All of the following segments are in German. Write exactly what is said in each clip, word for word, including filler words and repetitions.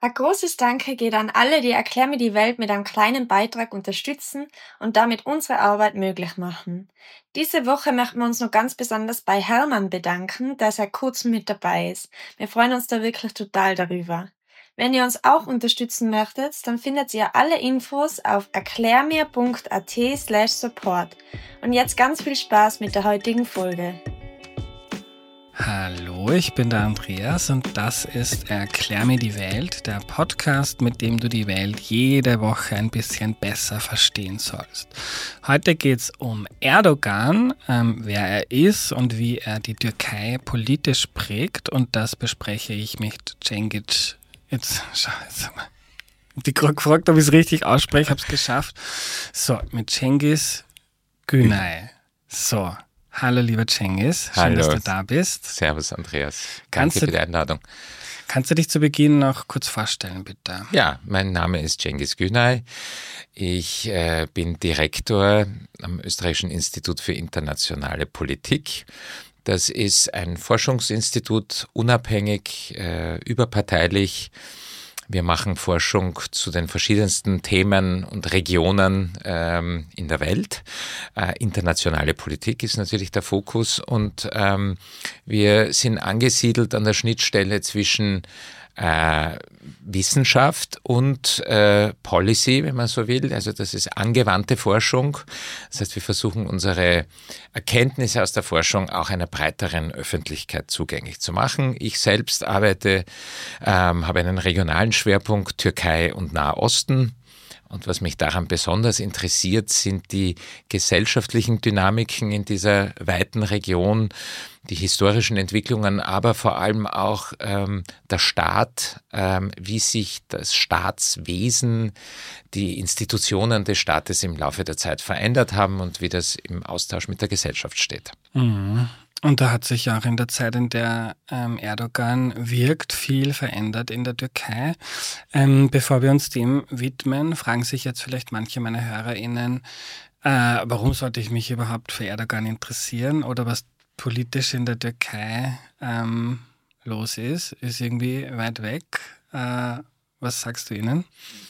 Ein großes Danke geht an alle, die Erklär mir die Welt mit einem kleinen Beitrag unterstützen und damit unsere Arbeit möglich machen. Diese Woche möchten wir uns noch ganz besonders bei Hermann bedanken, der seit kurzem mit dabei ist. Wir freuen uns da wirklich total darüber. Wenn ihr uns auch unterstützen möchtet, dann findet ihr alle Infos auf erklärmir punkt at slash support. Und jetzt ganz viel Spaß mit der heutigen Folge. Hallo, ich bin der Andreas und das ist Erklär mir die Welt, der Podcast, mit dem du die Welt jede Woche ein bisschen besser verstehen sollst. Heute geht es um Erdogan, ähm, wer er ist und wie er die Türkei politisch prägt, und das bespreche ich mit Cengiz. Jetzt, schau, jetzt mal. Ich habe gefragt, ob ich es richtig ausspreche, habe es geschafft. So, mit Cengiz Günay. So. Hallo lieber Cengiz, schön, Hallo. dass du da bist. Servus Andreas, Kannst danke du, für die Einladung. Kannst du dich zu Beginn noch kurz vorstellen, bitte? Ja, mein Name ist Cengiz Günay. Ich äh, bin Direktor am Österreichischen Institut für internationale Politik. Das ist ein Forschungsinstitut, unabhängig, äh, überparteilich. Wir machen Forschung zu den verschiedensten Themen und Regionen ähm, in der Welt. Äh, internationale Politik ist natürlich der Fokus, und ähm, wir sind angesiedelt an der Schnittstelle zwischen äh, Wissenschaft und äh, Policy, wenn man so will. Also das ist angewandte Forschung. Das heißt, wir versuchen unsere Erkenntnisse aus der Forschung auch einer breiteren Öffentlichkeit zugänglich zu machen. Ich selbst arbeite, ähm, habe einen regionalen Schwerpunkt Türkei und Nahosten. Und was mich daran besonders interessiert, sind die gesellschaftlichen Dynamiken in dieser weiten Region, die historischen Entwicklungen, aber vor allem auch ähm, der Staat, ähm, wie sich das Staatswesen, die Institutionen des Staates im Laufe der Zeit verändert haben und wie das im Austausch mit der Gesellschaft steht. Mhm. Und da hat sich auch in der Zeit, in der ähm, Erdogan wirkt, viel verändert in der Türkei. Ähm, bevor wir uns dem widmen, fragen sich jetzt vielleicht manche meiner HörerInnen, äh, warum sollte ich mich überhaupt für Erdogan interessieren, oder was politisch in der Türkei ähm, los ist, ist irgendwie weit weg. Äh, was sagst du ihnen?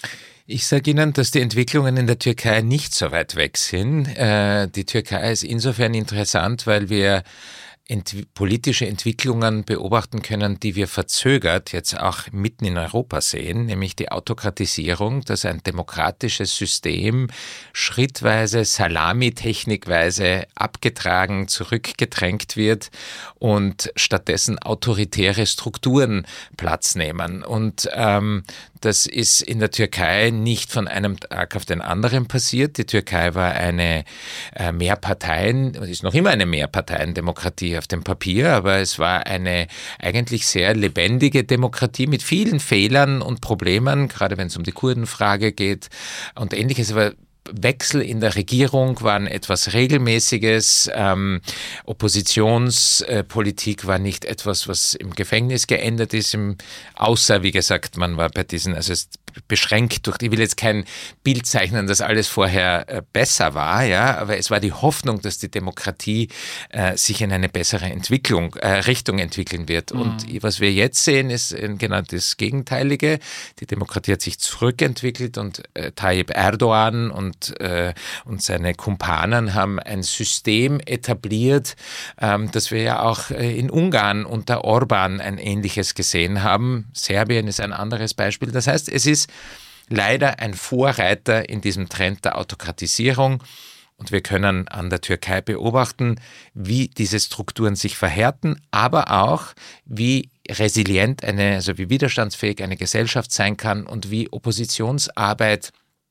Ich sage Ihnen, dass die Entwicklungen in der Türkei nicht so weit weg sind. Äh, die Türkei ist insofern interessant, weil wir ent- politische Entwicklungen beobachten können, die wir verzögert jetzt auch mitten in Europa sehen, nämlich die Autokratisierung, dass ein demokratisches System schrittweise, Salami-Technikweise abgetragen, zurückgedrängt wird und stattdessen autoritäre Strukturen Platz nehmen. Und ähm, das ist in der Türkei nicht von einem Tag auf den anderen passiert. Die Türkei war eine äh, Mehrparteien, ist noch immer eine Mehrparteiendemokratie auf dem Papier, aber es war eine eigentlich sehr lebendige Demokratie mit vielen Fehlern und Problemen, gerade wenn es um die Kurdenfrage geht und Ähnliches. Aber Wechsel in der Regierung waren etwas Regelmäßiges. Ähm, Oppositionspolitik äh, war nicht etwas, was im Gefängnis geendet ist, im, außer, wie gesagt, man war bei diesen, also es beschränkt durch, ich will jetzt kein Bild zeichnen, dass alles vorher äh, besser war, ja, aber es war die Hoffnung, dass die Demokratie äh, sich in eine bessere Entwicklung, äh, Richtung entwickeln wird. Mhm. Und was wir jetzt sehen, ist äh, genau das Gegenteilige. Die Demokratie hat sich zurückentwickelt, und äh, Tayyip Erdogan und Und, äh, und seine Kumpanen haben ein System etabliert, ähm, das wir ja auch äh, in Ungarn unter Orban ein ähnliches gesehen haben. Serbien ist ein anderes Beispiel. Das heißt, es ist leider ein Vorreiter in diesem Trend der Autokratisierung. Und wir können an der Türkei beobachten, wie diese Strukturen sich verhärten, aber auch, wie resilient, eine, also wie widerstandsfähig eine Gesellschaft sein kann und wie Oppositionsarbeit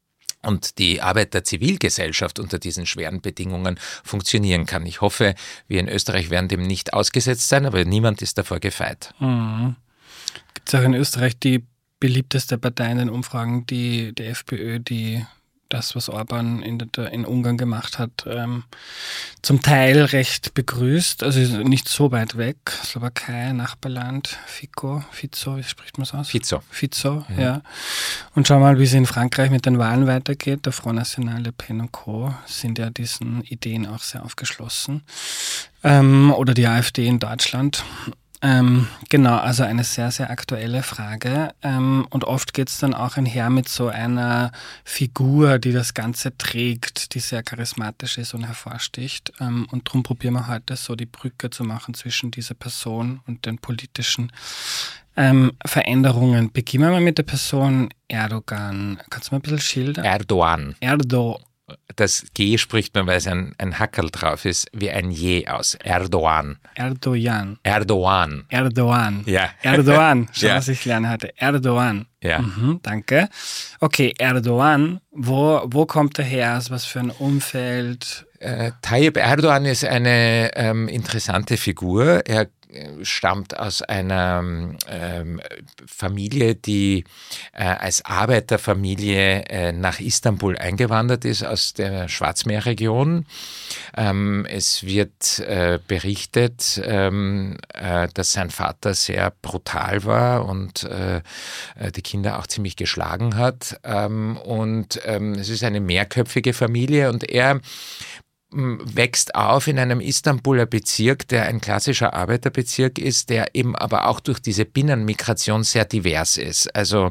und die Arbeit der Zivilgesellschaft unter diesen schweren Bedingungen funktionieren kann. Ich hoffe, wir in Österreich werden dem nicht ausgesetzt sein, aber niemand ist davor gefeit. Mhm. Gibt es auch in Österreich die beliebteste Partei in den Umfragen, die, die FPÖ, die das, was Orban in, der, in Ungarn gemacht hat, ähm, zum Teil recht begrüßt. Also nicht so weit weg. Slowakei, Nachbarland, Fico, Fico, wie spricht man es aus? Fico. Fico, ja. ja. Und schau mal, wie es in Frankreich mit den Wahlen weitergeht. Der Front National, Le Pen und Co. sind ja diesen Ideen auch sehr aufgeschlossen. Ähm, oder die AfD in Deutschland. Ähm, genau, also eine sehr, sehr aktuelle Frage. Ähm, und oft geht es dann auch einher mit so einer Figur, die das Ganze trägt, die sehr charismatisch ist und hervorsticht. Ähm, und darum probieren wir heute so die Brücke zu machen zwischen dieser Person und den politischen ähm, Veränderungen. Beginnen wir mal mit der Person Erdogan. Kannst du mal ein bisschen schildern? Erdogan. Erdo. Das G spricht man, weil es ein, ein Hackerl drauf ist, wie ein J aus. Erdogan. Erdogan. Erdogan. Erdogan. Ja. Erdogan. Schau, Ja. was ich lernen hatte. Erdogan. Ja. Mhm, danke. Okay, Erdogan. Wo, wo kommt er her? Aus was für ein Umfeld? Äh, Tayyip Erdogan ist eine ähm, interessante Figur. Er stammt aus einer ähm, Familie, die äh, als Arbeiterfamilie äh, nach Istanbul eingewandert ist, aus der Schwarzmeerregion. Ähm, es wird äh, berichtet, ähm, äh, dass sein Vater sehr brutal war und äh, die Kinder auch ziemlich geschlagen hat. Ähm, und ähm, es ist eine mehrköpfige Familie und er wächst auf in einem Istanbuler Bezirk, der ein klassischer Arbeiterbezirk ist, der eben aber auch durch diese Binnenmigration sehr divers ist. Also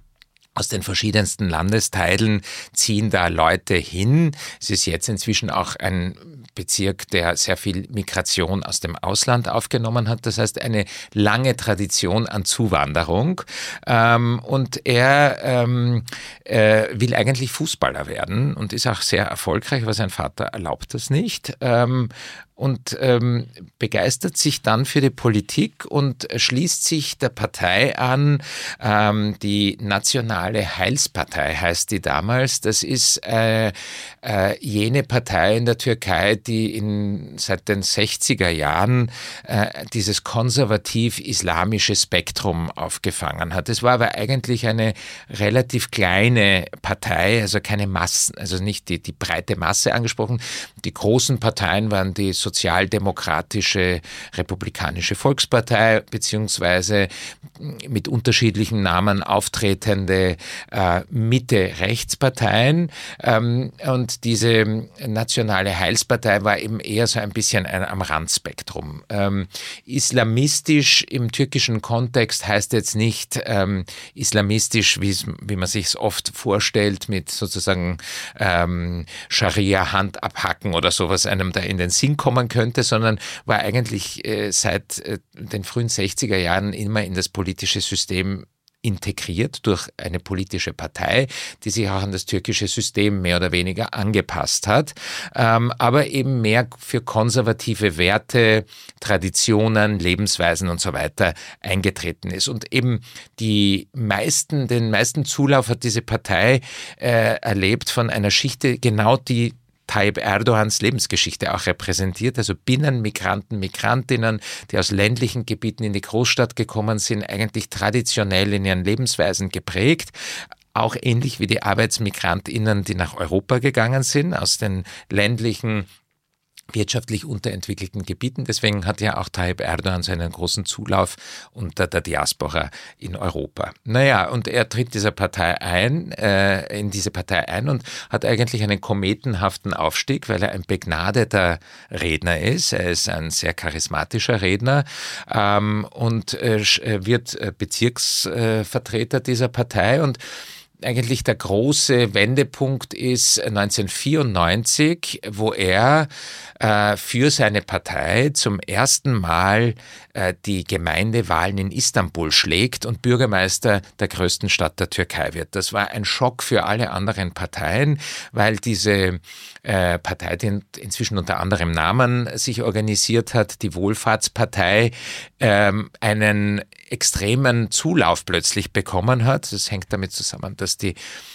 aus den verschiedensten Landesteilen ziehen da Leute hin. Es ist jetzt inzwischen auch ein Bezirk, der sehr viel Migration aus dem Ausland aufgenommen hat. Das heißt, eine lange Tradition an Zuwanderung. Ähm, und er ähm, äh, will eigentlich Fußballer werden und ist auch sehr erfolgreich, aber sein Vater erlaubt das nicht. Ähm, und ähm, begeistert sich dann für die Politik und schließt sich der Partei an, ähm, die Nationale Heilspartei heißt die damals. Das ist äh, äh, jene Partei in der Türkei, die in, seit den sechziger Jahren äh, dieses konservativ-islamische Spektrum aufgefangen hat. Es war aber eigentlich eine relativ kleine Partei, also keine Massen, also nicht die, die breite Masse angesprochen. Die großen Parteien waren die Sozialdemokratische Republikanische Volkspartei beziehungsweise mit unterschiedlichen Namen auftretende äh, Mitte-Rechtsparteien. Ähm, und diese Nationale Heilspartei war eben eher so ein bisschen ein, am Randspektrum. Ähm, islamistisch im türkischen Kontext heißt jetzt nicht ähm, islamistisch, wie man sich es oft vorstellt, mit sozusagen ähm, Scharia-Hand abhacken oder sowas einem da in den Sinn kommen könnte, sondern war eigentlich äh, seit äh, den frühen sechziger Jahren immer in das politische System integriert durch eine politische Partei, die sich auch an das türkische System mehr oder weniger angepasst hat, ähm, aber eben mehr für konservative Werte, Traditionen, Lebensweisen und so weiter eingetreten ist. Und eben die meisten, den meisten Zulauf hat diese Partei äh, erlebt von einer Schicht, genau die Tayyip Erdogans Lebensgeschichte auch repräsentiert, also Binnenmigranten, Migrantinnen, die aus ländlichen Gebieten in die Großstadt gekommen sind, eigentlich traditionell in ihren Lebensweisen geprägt, auch ähnlich wie die Arbeitsmigrantinnen, die nach Europa gegangen sind, aus den ländlichen wirtschaftlich unterentwickelten Gebieten. Deswegen hat ja auch Tayyip Erdogan so einen großen Zulauf unter der Diaspora in Europa. Naja, und er tritt dieser Partei ein, äh, in diese Partei ein und hat eigentlich einen kometenhaften Aufstieg, weil er ein begnadeter Redner ist. Er ist ein sehr charismatischer Redner ähm, und äh, wird äh, Bezirksvertreter dieser Partei und eigentlich der große Wendepunkt ist neunzehnhundertvierundneunzig, wo er äh, für seine Partei zum ersten Mal äh, die Gemeindewahlen in Istanbul schlägt und Bürgermeister der größten Stadt der Türkei wird. Das war ein Schock für alle anderen Parteien, weil diese äh, Partei, die inzwischen unter anderem Namen sich organisiert hat, die Wohlfahrtspartei, äh, einen extremen Zulauf plötzlich bekommen hat. Das hängt damit zusammen, dass die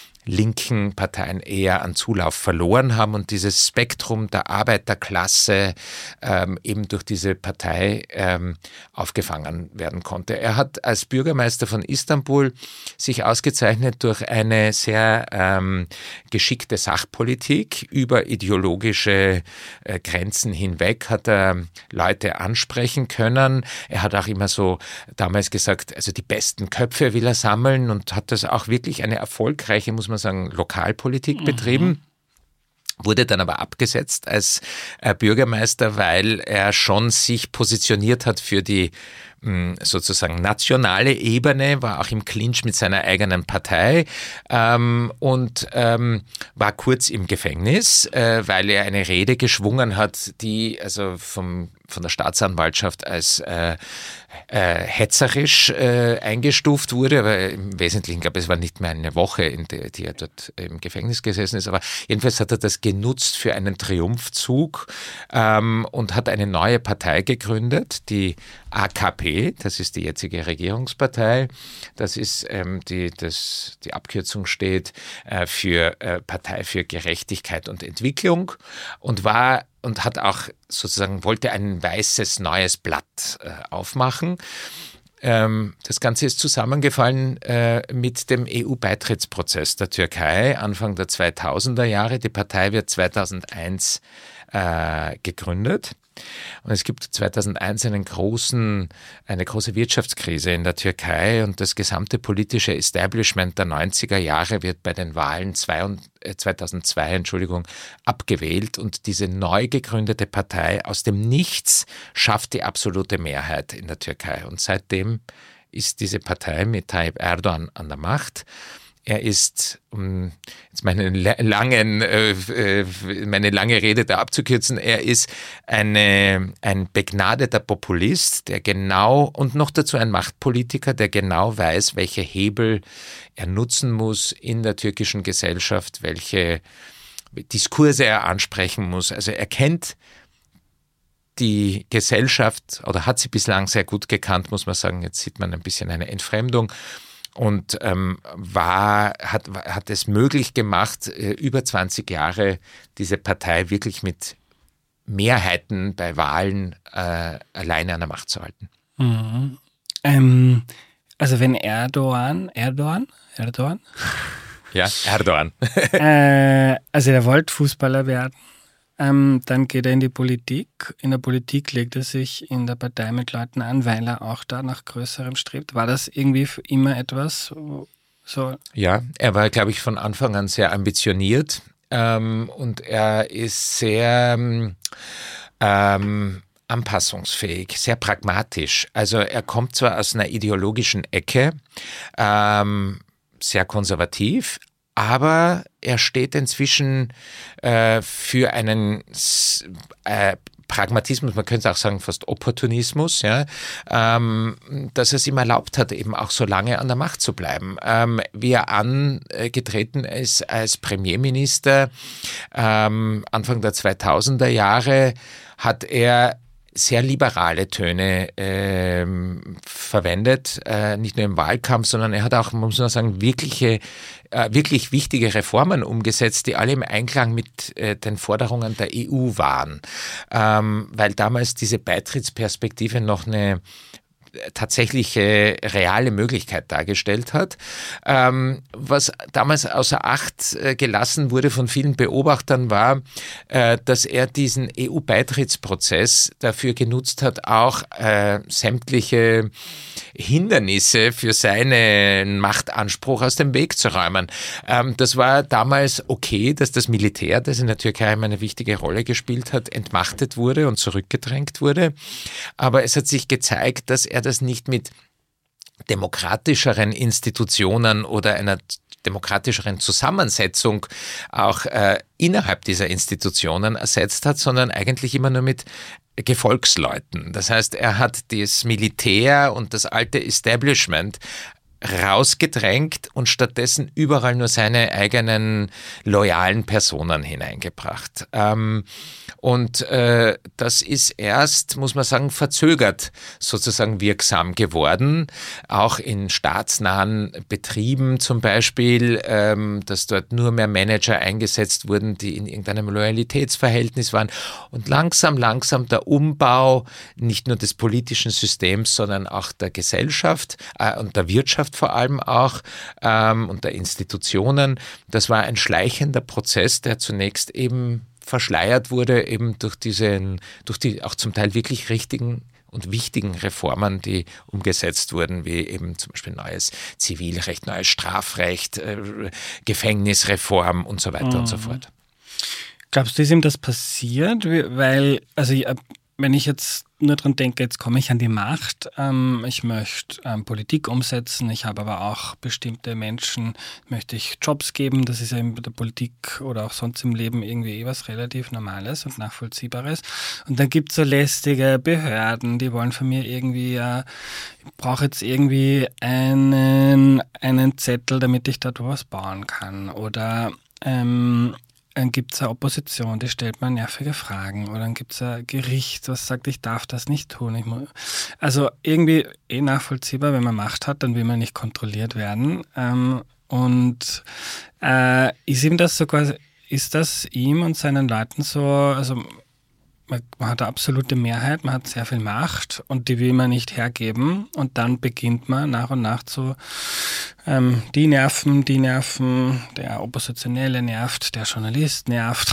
linken Parteien eher an Zulauf verloren haben und dieses Spektrum der Arbeiterklasse ähm, eben durch diese Partei ähm, aufgefangen werden konnte. Er hat als Bürgermeister von Istanbul sich ausgezeichnet durch eine sehr ähm, geschickte Sachpolitik. Über ideologische äh, Grenzen hinweg hat er Leute ansprechen können. Er hat auch immer so damals gesagt, also die besten Köpfe will er sammeln und hat das auch wirklich eine erfolgreiche, muss man sagen, Lokalpolitik mhm. betrieben. wurde dann aber abgesetzt als äh, Bürgermeister, weil er schon sich positioniert hat für die mh, sozusagen nationale Ebene, war auch im Clinch mit seiner eigenen Partei ähm, und ähm, war kurz im Gefängnis, äh, weil er eine Rede geschwungen hat, die also vom, von der Staatsanwaltschaft als äh, Äh, hetzerisch äh, eingestuft wurde, aber im Wesentlichen, glaube ich, es war nicht mehr eine Woche, in der die er dort im Gefängnis gesessen ist, aber jedenfalls hat er das genutzt für einen Triumphzug ähm, und hat eine neue Partei gegründet, die A K P, das ist die jetzige Regierungspartei, das ist ähm, die, das, die Abkürzung steht äh, für äh, Partei für Gerechtigkeit und Entwicklung und war und hat auch sozusagen, wollte ein weißes, neues Blatt äh, aufmachen. Ähm, das Ganze ist zusammengefallen äh, mit dem E U-Beitrittsprozess der Türkei Anfang der zweitausender Jahre. Die Partei wird zweitausendeins äh, gegründet. Und es gibt zweitausendeins einen großen, eine große Wirtschaftskrise in der Türkei und das gesamte politische Establishment der neunziger Jahre wird bei den Wahlen zweitausendzwei Entschuldigung, abgewählt und diese neu gegründete Partei aus dem Nichts schafft die absolute Mehrheit in der Türkei. Und seitdem ist diese Partei mit Tayyip Erdogan an der Macht. Er ist, um jetzt meine, langen, äh, meine lange Rede da abzukürzen, er ist eine, ein begnadeter Populist, der genau, und noch dazu ein Machtpolitiker, der genau weiß, welche Hebel er nutzen muss in der türkischen Gesellschaft, welche Diskurse er ansprechen muss. Also er kennt die Gesellschaft oder hat sie bislang sehr gut gekannt, muss man sagen. Jetzt sieht man ein bisschen eine Entfremdung. Und ähm, war, hat, hat es möglich gemacht, äh, über zwanzig Jahre diese Partei wirklich mit Mehrheiten bei Wahlen äh, alleine an der Macht zu halten. Mhm. Ähm, also wenn Erdogan, Erdogan, Erdogan? Ja, Erdogan. äh, also er wollte Fußballer werden. Ähm, dann geht er in die Politik. In der Politik legt er sich in der Partei mit Leuten an, weil er auch da nach Größerem strebt. War das irgendwie immer etwas so? Ja, er war, glaube ich, von Anfang an sehr ambitioniert ähm, und er ist sehr ähm, anpassungsfähig, sehr pragmatisch. Also er kommt zwar aus einer ideologischen Ecke, ähm, sehr konservativ, aber er steht inzwischen äh, für einen äh, Pragmatismus, man könnte auch sagen fast Opportunismus, ja, ähm, dass es ihm erlaubt hat, eben auch so lange an der Macht zu bleiben. Ähm, wie er angetreten ist als Premierminister ähm, Anfang der zweitausender Jahre, hat er sehr liberale Töne äh, verwendet, äh, nicht nur im Wahlkampf, sondern er hat auch, muss man sagen, wirkliche, äh, wirklich wichtige Reformen umgesetzt, die alle im Einklang mit äh, den Forderungen der E U waren, ähm, weil damals diese Beitrittsperspektive noch eine tatsächliche reale Möglichkeit dargestellt hat. Ähm, was damals außer Acht äh, gelassen wurde von vielen Beobachtern war, äh, dass er diesen E U-Beitrittsprozess dafür genutzt hat, auch äh, sämtliche Hindernisse für seinen Machtanspruch aus dem Weg zu räumen. Ähm, das war damals okay, dass das Militär, das in der Türkei immer eine wichtige Rolle gespielt hat, entmachtet wurde und zurückgedrängt wurde. Aber es hat sich gezeigt, dass er das nicht mit demokratischeren Institutionen oder einer demokratischeren Zusammensetzung auch äh, innerhalb dieser Institutionen ersetzt hat, sondern eigentlich immer nur mit Gefolgsleuten. Das heißt, er hat das Militär und das alte Establishment rausgedrängt und stattdessen überall nur seine eigenen loyalen Personen hineingebracht. Ähm, und äh, das ist erst, muss man sagen, verzögert sozusagen wirksam geworden, auch in staatsnahen Betrieben zum Beispiel, ähm, dass dort nur mehr Manager eingesetzt wurden, die in irgendeinem Loyalitätsverhältnis waren. Und langsam, langsam der Umbau nicht nur des politischen Systems, sondern auch der Gesellschaft äh, und der Wirtschaft vor allem auch ähm, und der Institutionen. Das war ein schleichender Prozess, der zunächst eben verschleiert wurde, eben durch diesen, durch die auch zum Teil wirklich richtigen und wichtigen Reformen, die umgesetzt wurden, wie eben zum Beispiel neues Zivilrecht, neues Strafrecht, äh, Gefängnisreform und so weiter mhm. und so fort. Glaubst du, ist ihm das passiert? Weil, also wenn ich jetzt nur dran denke, jetzt komme ich an die Macht, ähm, ich möchte ähm, Politik umsetzen, ich habe aber auch bestimmte Menschen, möchte ich Jobs geben, das ist ja in der Politik oder auch sonst im Leben irgendwie eh was relativ Normales und Nachvollziehbares. Und dann gibt es so lästige Behörden, die wollen von mir irgendwie, äh, ich brauche jetzt irgendwie einen, einen Zettel, damit ich dort was bauen kann. Oder ähm, dann gibt es eine Opposition, die stellt mir nervige Fragen. Oder dann gibt es ein Gericht, was sagt, ich darf das nicht tun. Ich muss, also irgendwie eh nachvollziehbar, wenn man Macht hat, dann will man nicht kontrolliert werden. Ähm, und äh, ist ihm das so quasi, ist das ihm und seinen Leuten so, also man, man hat eine absolute Mehrheit, man hat sehr viel Macht und die will man nicht hergeben. Und dann beginnt man nach und nach zu ähm, die nerven, die nerven, der Oppositionelle nervt, der Journalist nervt.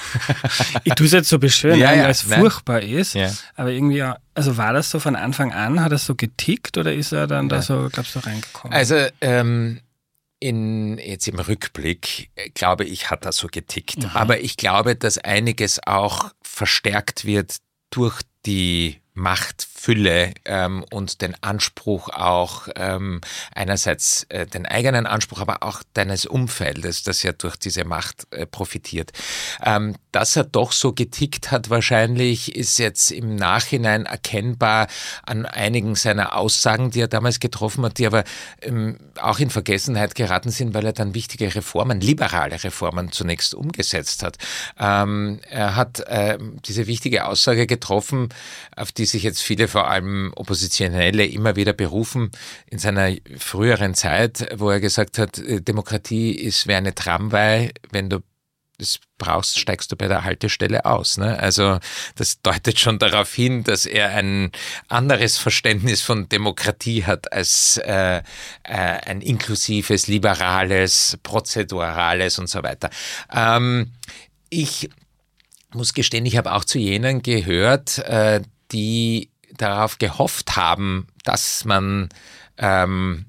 Ich tue es jetzt so beschönigen, ja, ja, weil es nein. furchtbar ist. Ja. Aber irgendwie, also war das so von Anfang an, hat er so getickt oder ist er dann ja. da so, glaubst du, reingekommen? Also, ähm, In, jetzt im Rückblick, glaube ich, hat er so getickt. Mhm. Aber ich glaube, dass einiges auch verstärkt wird durch die Machtfülle ähm, und den Anspruch auch, ähm, einerseits äh, den eigenen Anspruch, aber auch deines Umfeldes, das ja durch diese Macht äh, profitiert. Ähm, dass er doch so getickt hat wahrscheinlich, ist jetzt im Nachhinein erkennbar an einigen seiner Aussagen, die er damals getroffen hat, die aber ähm, auch in Vergessenheit geraten sind, weil er dann wichtige Reformen, liberale Reformen zunächst umgesetzt hat. Ähm, er hat äh, diese wichtige Aussage getroffen, auf die sich jetzt viele, vor allem Oppositionelle, immer wieder berufen in seiner früheren Zeit, wo er gesagt hat, Demokratie ist wie eine Tramway, wenn du das brauchst, steigst du bei der Haltestelle aus. Ne? Also das deutet schon darauf hin, dass er ein anderes Verständnis von Demokratie hat als äh, äh, ein inklusives, liberales, prozedurales und so weiter. Ähm, ich muss gestehen, ich habe auch zu jenen gehört, äh, die darauf gehofft haben, dass man, ähm,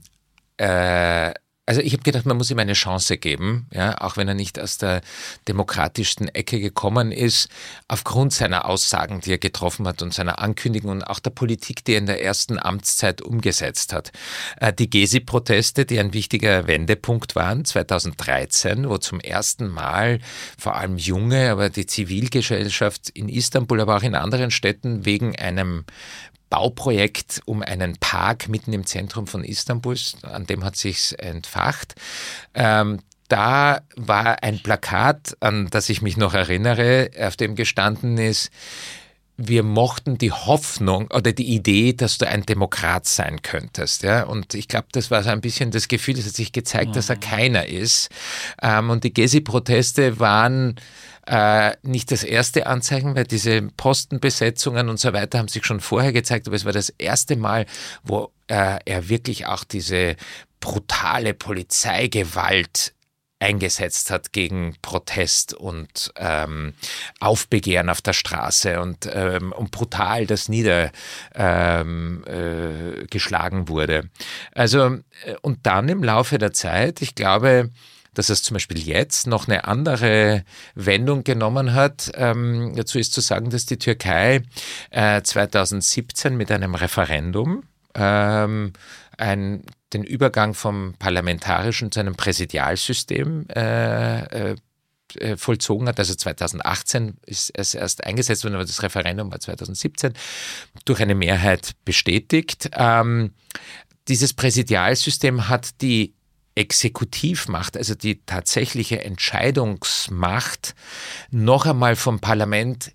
äh, also ich habe gedacht, man muss ihm eine Chance geben, ja, auch wenn er nicht aus der demokratischsten Ecke gekommen ist, aufgrund seiner Aussagen, die er getroffen hat und seiner Ankündigung und auch der Politik, die er in der ersten Amtszeit umgesetzt hat. Äh, die Gezi-Proteste, die ein wichtiger Wendepunkt waren, zweitausenddreizehn, wo zum ersten Mal vor allem junge, aber die Zivilgesellschaft in Istanbul, aber auch in anderen Städten wegen einem Bauprojekt um einen Park mitten im Zentrum von Istanbul, an dem hat sich's entfacht. Ähm, da war ein Plakat, an das ich mich noch erinnere, auf dem gestanden ist, wir mochten die Hoffnung oder die Idee, dass du ein Demokrat sein könntest. Ja? Und ich glaube, das war so ein bisschen das Gefühl, es hat sich gezeigt, ja. dass er keiner ist. Ähm, und die Gezi-Proteste waren Äh, nicht das erste Anzeichen, weil diese Postenbesetzungen und so weiter haben sich schon vorher gezeigt, aber es war das erste Mal, wo äh, er wirklich auch diese brutale Polizeigewalt eingesetzt hat gegen Protest und ähm, Aufbegehren auf der Straße und, ähm, und brutal das niedergeschlagen ähm, äh, geschlagen wurde. Also, und dann im Laufe der Zeit, ich glaube, dass es zum Beispiel jetzt noch eine andere Wendung genommen hat. Ähm, dazu ist zu sagen, dass die Türkei äh, zweitausendsiebzehn mit einem Referendum ähm, ein, den Übergang vom parlamentarischen zu einem Präsidialsystem äh, äh, vollzogen hat. Also zweitausendachtzehn ist es erst eingesetzt worden, aber das Referendum war zweitausendsiebzehn durch eine Mehrheit bestätigt. Ähm, dieses Präsidialsystem hat die Exekutivmacht, also die tatsächliche Entscheidungsmacht, noch einmal vom Parlament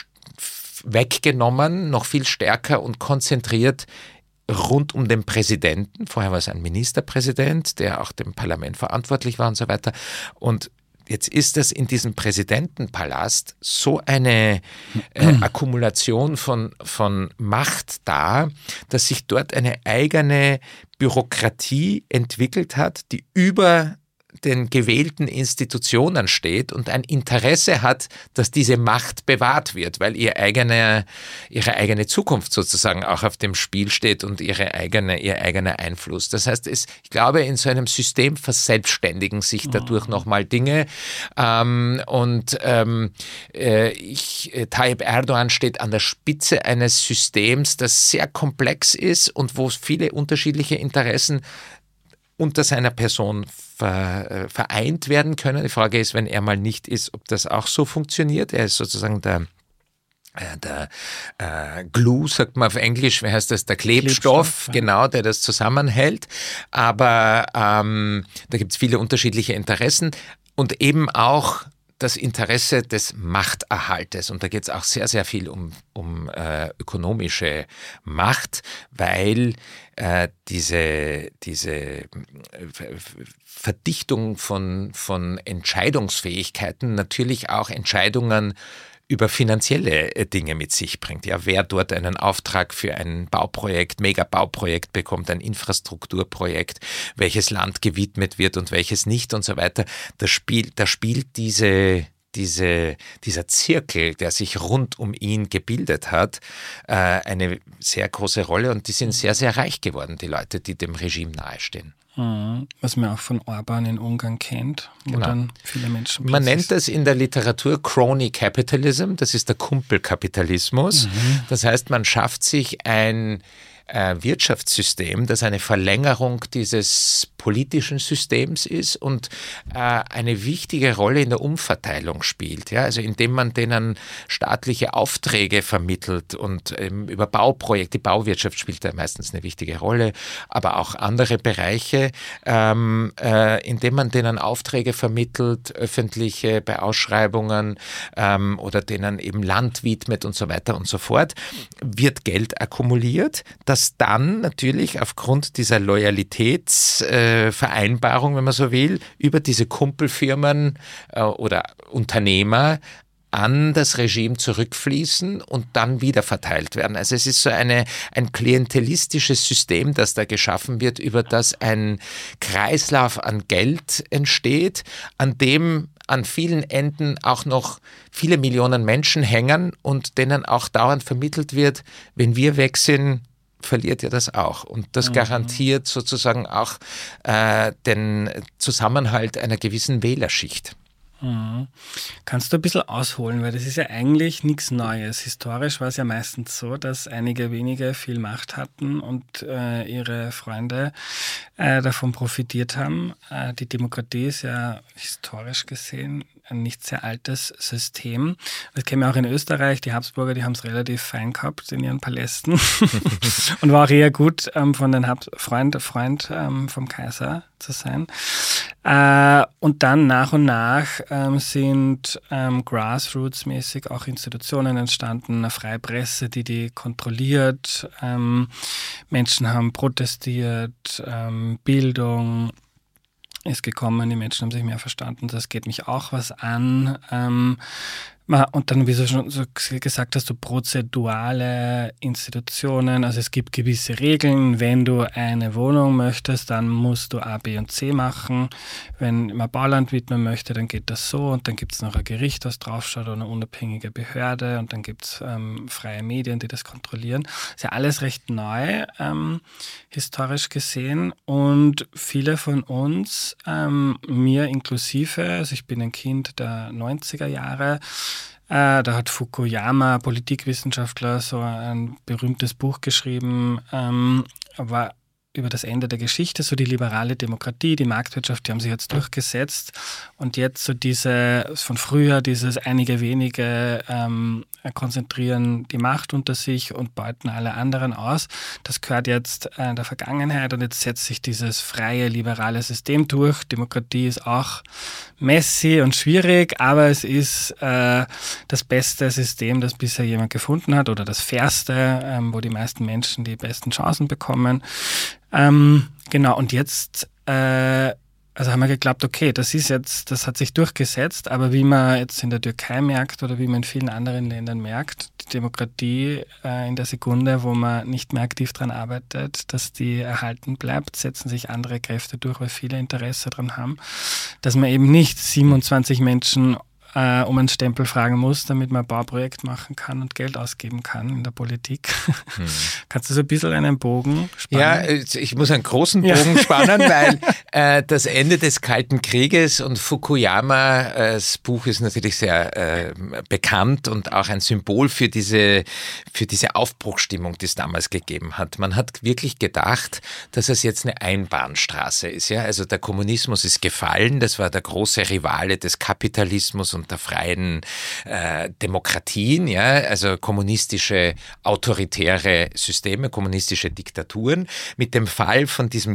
weggenommen, noch viel stärker und konzentriert rund um den Präsidenten. Vorher war es ein Ministerpräsident, der auch dem Parlament verantwortlich war und so weiter. Und jetzt ist es in diesem Präsidentenpalast so eine äh, Akkumulation von, von Macht da, dass sich dort eine eigene Bürokratie entwickelt hat, die über den gewählten Institutionen steht und ein Interesse hat, dass diese Macht bewahrt wird, weil ihr eigene, ihre eigene Zukunft sozusagen auch auf dem Spiel steht und ihre eigene, ihr eigener Einfluss. Das heißt, es, ich glaube, in so einem System verselbstständigen sich dadurch mhm. nochmal Dinge. Ähm, und ähm, äh, ich, äh, Tayyip Erdogan steht an der Spitze eines Systems, das sehr komplex ist und wo viele unterschiedliche Interessen unter seiner Person ver, äh, vereint werden können. Die Frage ist, wenn er mal nicht ist, ob das auch so funktioniert. Er ist sozusagen der äh, der äh, Glue, sagt man auf Englisch, wie heißt das, der Klebstoff, Klebstoff ja. genau, der das zusammenhält. Aber ähm, da gibt es viele unterschiedliche Interessen und eben auch das Interesse des Machterhaltes. Und da geht es auch sehr, sehr viel um, um äh, ökonomische Macht, weil äh, diese, diese Verdichtung von, von Entscheidungsfähigkeiten natürlich auch Entscheidungen über finanzielle Dinge mit sich bringt. Ja, wer dort einen Auftrag für ein Bauprojekt, Mega-Bauprojekt bekommt, ein Infrastrukturprojekt, welches Land gewidmet wird und welches nicht und so weiter. Da spielt, da spielt diese, diese, dieser Zirkel, der sich rund um ihn gebildet hat, äh, eine sehr große Rolle und die sind sehr, sehr reich geworden, die Leute, die dem Regime nahestehen. Was man auch von Orban in Ungarn kennt, wo genau. dann viele Menschen... Man nennt das in der Literatur Crony Capitalism, das ist der Kumpelkapitalismus. Mhm. Das heißt, man schafft sich ein äh, Wirtschaftssystem, das eine Verlängerung dieses politischen Systems ist und äh, eine wichtige Rolle in der Umverteilung spielt. Ja? Also indem man denen staatliche Aufträge vermittelt und ähm, über Bauprojekte, die Bauwirtschaft spielt da meistens eine wichtige Rolle, aber auch andere Bereiche, ähm, äh, indem man denen Aufträge vermittelt, öffentliche bei Ausschreibungen ähm, oder denen eben Land widmet und so weiter und so fort, wird Geld akkumuliert, das dann natürlich aufgrund dieser Loyalitäts- äh, Vereinbarung, wenn man so will, über diese Kumpelfirmen äh, oder Unternehmer an das Regime zurückfließen und dann wieder verteilt werden. Also es ist so eine, ein klientelistisches System, das da geschaffen wird, über das ein Kreislauf an Geld entsteht, an dem an vielen Enden auch noch viele Millionen Menschen hängen und denen auch dauernd vermittelt wird, wenn wir weg sind, verliert ihr das auch. Und das mhm. garantiert sozusagen auch äh, den Zusammenhalt einer gewissen Wählerschicht. Mhm. Kannst du ein bisschen ausholen, weil das ist ja eigentlich nichts Neues. Historisch war es ja meistens so, dass einige wenige viel Macht hatten und äh, ihre Freunde äh, davon profitiert haben. Äh, die Demokratie ist ja historisch gesehen ein nicht sehr altes System. Das kennen wir auch in Österreich. Die Habsburger, die haben es relativ fein gehabt in ihren Palästen und war auch eher gut, ähm, von den Habs- Freund, Freund ähm, vom Kaiser zu sein. Äh, und dann nach und nach ähm, sind ähm, grassroots-mäßig auch Institutionen entstanden, eine freie Presse, die die kontrolliert. Ähm, Menschen haben protestiert, ähm, Bildung ist gekommen, die Menschen haben sich mehr verstanden, das geht mich auch was an. Ähm, und dann, wie du schon so gesagt hast, so prozedurale Institutionen, also es gibt gewisse Regeln, wenn du eine Wohnung möchtest, dann musst du A, B und C machen. Wenn man Bauland widmen möchte, dann geht das so und dann gibt es noch ein Gericht, das draufschaut oder eine unabhängige Behörde und dann gibt es ähm, freie Medien, die das kontrollieren. Das ist ja alles recht neu, ähm, historisch gesehen, und viele von uns, ähm, mir inklusive, also ich bin ein Kind der neunziger Jahre, Äh, da hat Fukuyama, Politikwissenschaftler, so ein berühmtes Buch geschrieben, ähm, war über das Ende der Geschichte, so die liberale Demokratie, die Marktwirtschaft, die haben sich jetzt durchgesetzt und jetzt so diese, von früher, dieses einige wenige ähm, konzentrieren die Macht unter sich und beuten alle anderen aus. Das gehört jetzt äh, der Vergangenheit und jetzt setzt sich dieses freie, liberale System durch. Demokratie ist auch messy und schwierig, aber es ist äh, das beste System, das bisher jemand gefunden hat oder das fairste, ähm, wo die meisten Menschen die besten Chancen bekommen. Ähm, genau, und jetzt äh, Also haben wir geglaubt, okay, das ist jetzt, das hat sich durchgesetzt, aber wie man jetzt in der Türkei merkt oder wie man in vielen anderen Ländern merkt, die Demokratie äh, in der Sekunde, wo man nicht mehr aktiv daran arbeitet, dass die erhalten bleibt, setzen sich andere Kräfte durch, weil viele Interesse daran haben, dass man eben nicht siebenundzwanzig Menschen äh, um einen Stempel fragen muss, damit man ein Bauprojekt machen kann und Geld ausgeben kann in der Politik. Hm. Kannst du so ein bisschen einen Bogen spannen? Ja, ich muss einen großen Bogen ja. spannen, weil äh, das Ende des Kalten Krieges und Fukuyama, äh, das Buch ist natürlich sehr äh, bekannt und auch ein Symbol für diese, für diese Aufbruchsstimmung, die es damals gegeben hat. Man hat wirklich gedacht, dass es jetzt eine Einbahnstraße ist. Ja? Also der Kommunismus ist gefallen, das war der große Rivale des Kapitalismus und der freien äh, Demokratien, ja, also kommunistische autoritäre Systeme, kommunistische Diktaturen. Mit dem Fall von diesem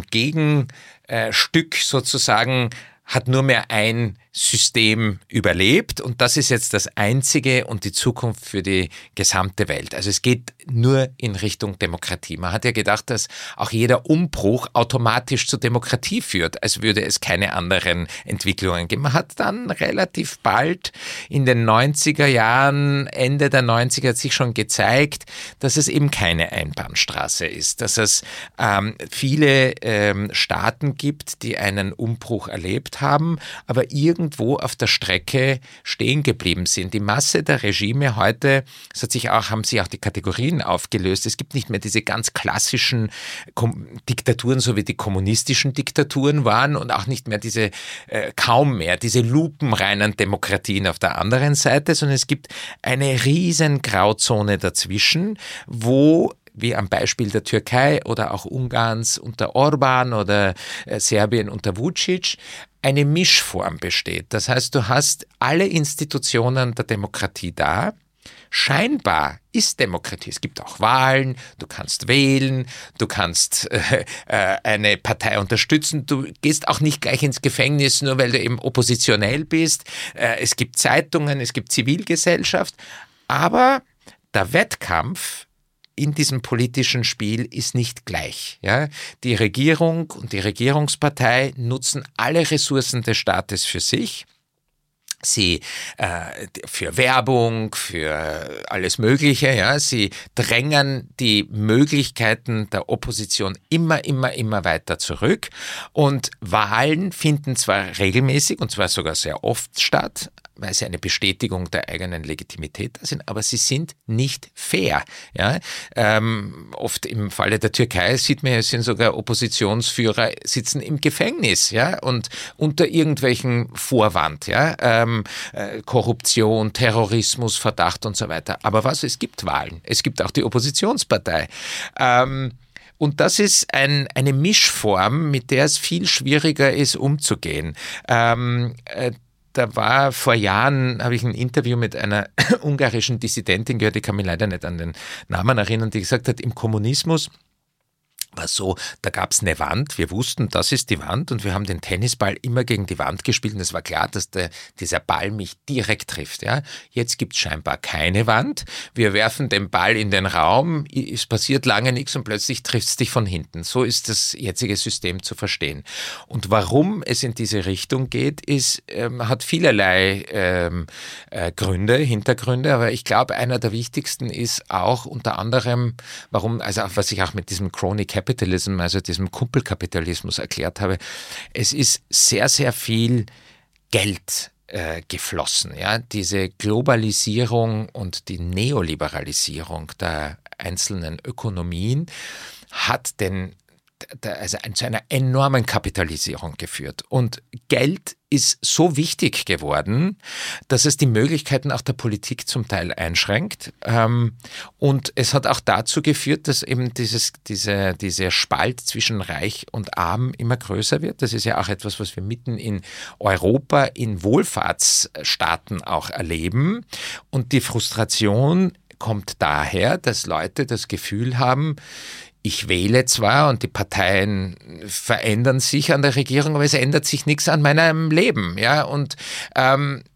Gegenstück äh, sozusagen hat nur mehr ein System überlebt und das ist jetzt das einzige und die Zukunft für die gesamte Welt. Also es geht nur in Richtung Demokratie. Man hat ja gedacht, dass auch jeder Umbruch automatisch zur Demokratie führt, als würde es keine anderen Entwicklungen geben. Man hat dann relativ bald in den neunziger Jahren, Ende der neunziger hat sich schon gezeigt, dass es eben keine Einbahnstraße ist, dass es ähm, viele ähm, Staaten gibt, die einen Umbruch erlebt haben, aber irgendwie irgendwo auf der Strecke stehen geblieben sind. Die Masse der Regime heute, es hat sich auch, haben sich auch die Kategorien aufgelöst. Es gibt nicht mehr diese ganz klassischen Kom- Diktaturen, so wie die kommunistischen Diktaturen waren und auch nicht mehr diese, äh, kaum mehr, diese lupenreinen Demokratien auf der anderen Seite, sondern es gibt eine riesen Grauzone dazwischen, wo wie am Beispiel der Türkei oder auch Ungarns unter Orban oder äh, Serbien unter Vučić, eine Mischform besteht. Das heißt, du hast alle Institutionen der Demokratie da. Scheinbar ist Demokratie. Es gibt auch Wahlen, du kannst wählen, du kannst äh, äh, eine Partei unterstützen, du gehst auch nicht gleich ins Gefängnis, nur weil du eben oppositionell bist. Äh, es gibt Zeitungen, es gibt Zivilgesellschaft, aber der Wettkampf in diesem politischen Spiel ist nicht gleich. Ja? Die Regierung und die Regierungspartei nutzen alle Ressourcen des Staates für sich. Sie äh, für Werbung, für alles Mögliche, ja, sie drängen die Möglichkeiten der Opposition immer, immer, immer weiter zurück und Wahlen finden zwar regelmäßig und zwar sogar sehr oft statt, weil sie eine Bestätigung der eigenen Legitimität da sind, aber sie sind nicht fair. Ja? Ähm, oft im Falle der Türkei sieht man ja, es sind sogar Oppositionsführer sitzen im Gefängnis, ja, und unter irgendwelchen Vorwand, ja, ähm, äh, Korruption, Terrorismus, Verdacht und so weiter. Aber was? Es gibt Wahlen. Es gibt auch die Oppositionspartei. Ähm, Und das ist ein, eine Mischform, mit der es viel schwieriger ist, umzugehen. Ähm, äh, Da war vor Jahren, habe ich ein Interview mit einer ungarischen Dissidentin gehört, ich kann mich leider nicht an den Namen erinnern, die gesagt hat, im Kommunismus war so, da gab es eine Wand, wir wussten, das ist die Wand und wir haben den Tennisball immer gegen die Wand gespielt und es war klar, dass der, dieser Ball mich direkt trifft. Ja? Jetzt gibt es scheinbar keine Wand, wir werfen den Ball in den Raum, es passiert lange nichts und plötzlich trifft es dich von hinten. So ist das jetzige System zu verstehen. Und warum es in diese Richtung geht, ist, ähm, hat vielerlei ähm, äh, Gründe, Hintergründe, aber ich glaube, einer der wichtigsten ist auch unter anderem, warum, also auch, was ich auch mit diesem Crony Capitalism, also diesem Kumpelkapitalismus erklärt habe, es ist sehr, sehr viel Geld äh, geflossen. Ja? Diese Globalisierung und die Neoliberalisierung der einzelnen Ökonomien hat den also zu einer enormen Kapitalisierung geführt. Und Geld ist so wichtig geworden, dass es die Möglichkeiten auch der Politik zum Teil einschränkt. Und es hat auch dazu geführt, dass eben dieses, diese, dieser Spalt zwischen Reich und Arm immer größer wird. Das ist ja auch etwas, was wir mitten in Europa, in Wohlfahrtsstaaten auch erleben. Und die Frustration kommt daher, dass Leute das Gefühl haben, ich wähle zwar und die Parteien verändern sich an der Regierung, aber es ändert sich nichts an meinem Leben. Ja? Und ähm,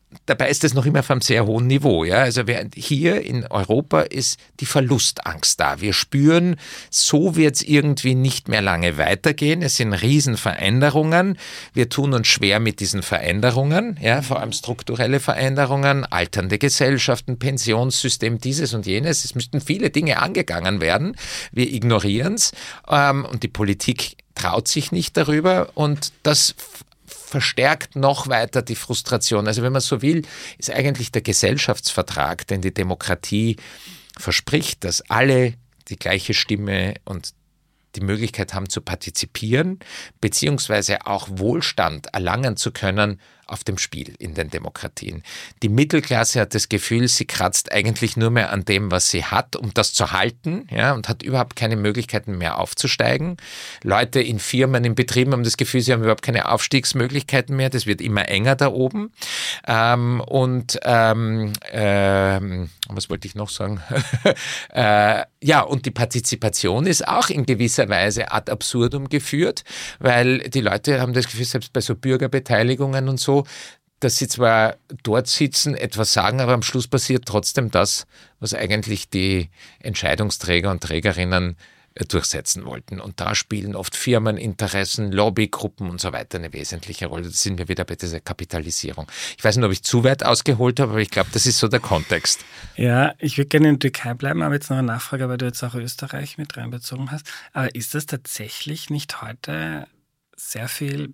dabei ist das noch immer auf einem sehr hohen Niveau. Ja? Also während hier in Europa ist die Verlustangst da. Wir spüren, so wird es irgendwie nicht mehr lange weitergehen. Es sind Riesenveränderungen. Wir tun uns schwer mit diesen Veränderungen, ja? Vor allem strukturelle Veränderungen, alternde Gesellschaften, Pensionssystem, dieses und jenes. Es müssten viele Dinge angegangen werden. Wir ignorieren es ähm, und die Politik traut sich nicht darüber und das verstärkt noch weiter die Frustration. Also wenn man so will, ist eigentlich der Gesellschaftsvertrag, den die Demokratie verspricht, dass alle die gleiche Stimme und die Möglichkeit haben zu partizipieren, beziehungsweise auch Wohlstand erlangen zu können, auf dem Spiel in den Demokratien. Die Mittelklasse hat das Gefühl, sie kratzt eigentlich nur mehr an dem, was sie hat, um das zu halten, ja, und hat überhaupt keine Möglichkeiten mehr aufzusteigen. Leute in Firmen, in Betrieben haben das Gefühl, sie haben überhaupt keine Aufstiegsmöglichkeiten mehr. Das wird immer enger da oben. Ähm, und ähm, ähm, was wollte ich noch sagen? äh, ja, und die Partizipation ist auch in gewisser Weise ad absurdum geführt, weil die Leute haben das Gefühl, selbst bei so Bürgerbeteiligungen und so, dass sie zwar dort sitzen, etwas sagen, aber am Schluss passiert trotzdem das, was eigentlich die Entscheidungsträger und Trägerinnen durchsetzen wollten. Und da spielen oft Firmeninteressen, Lobbygruppen und so weiter eine wesentliche Rolle. Da sind wir wieder bei dieser Kapitalisierung. Ich weiß nicht, ob ich zu weit ausgeholt habe, aber ich glaube, das ist so der Kontext. Ja, ich würde gerne in der Türkei bleiben, aber jetzt noch eine Nachfrage, weil du jetzt auch Österreich mit reinbezogen hast. Aber ist das tatsächlich nicht heute sehr viel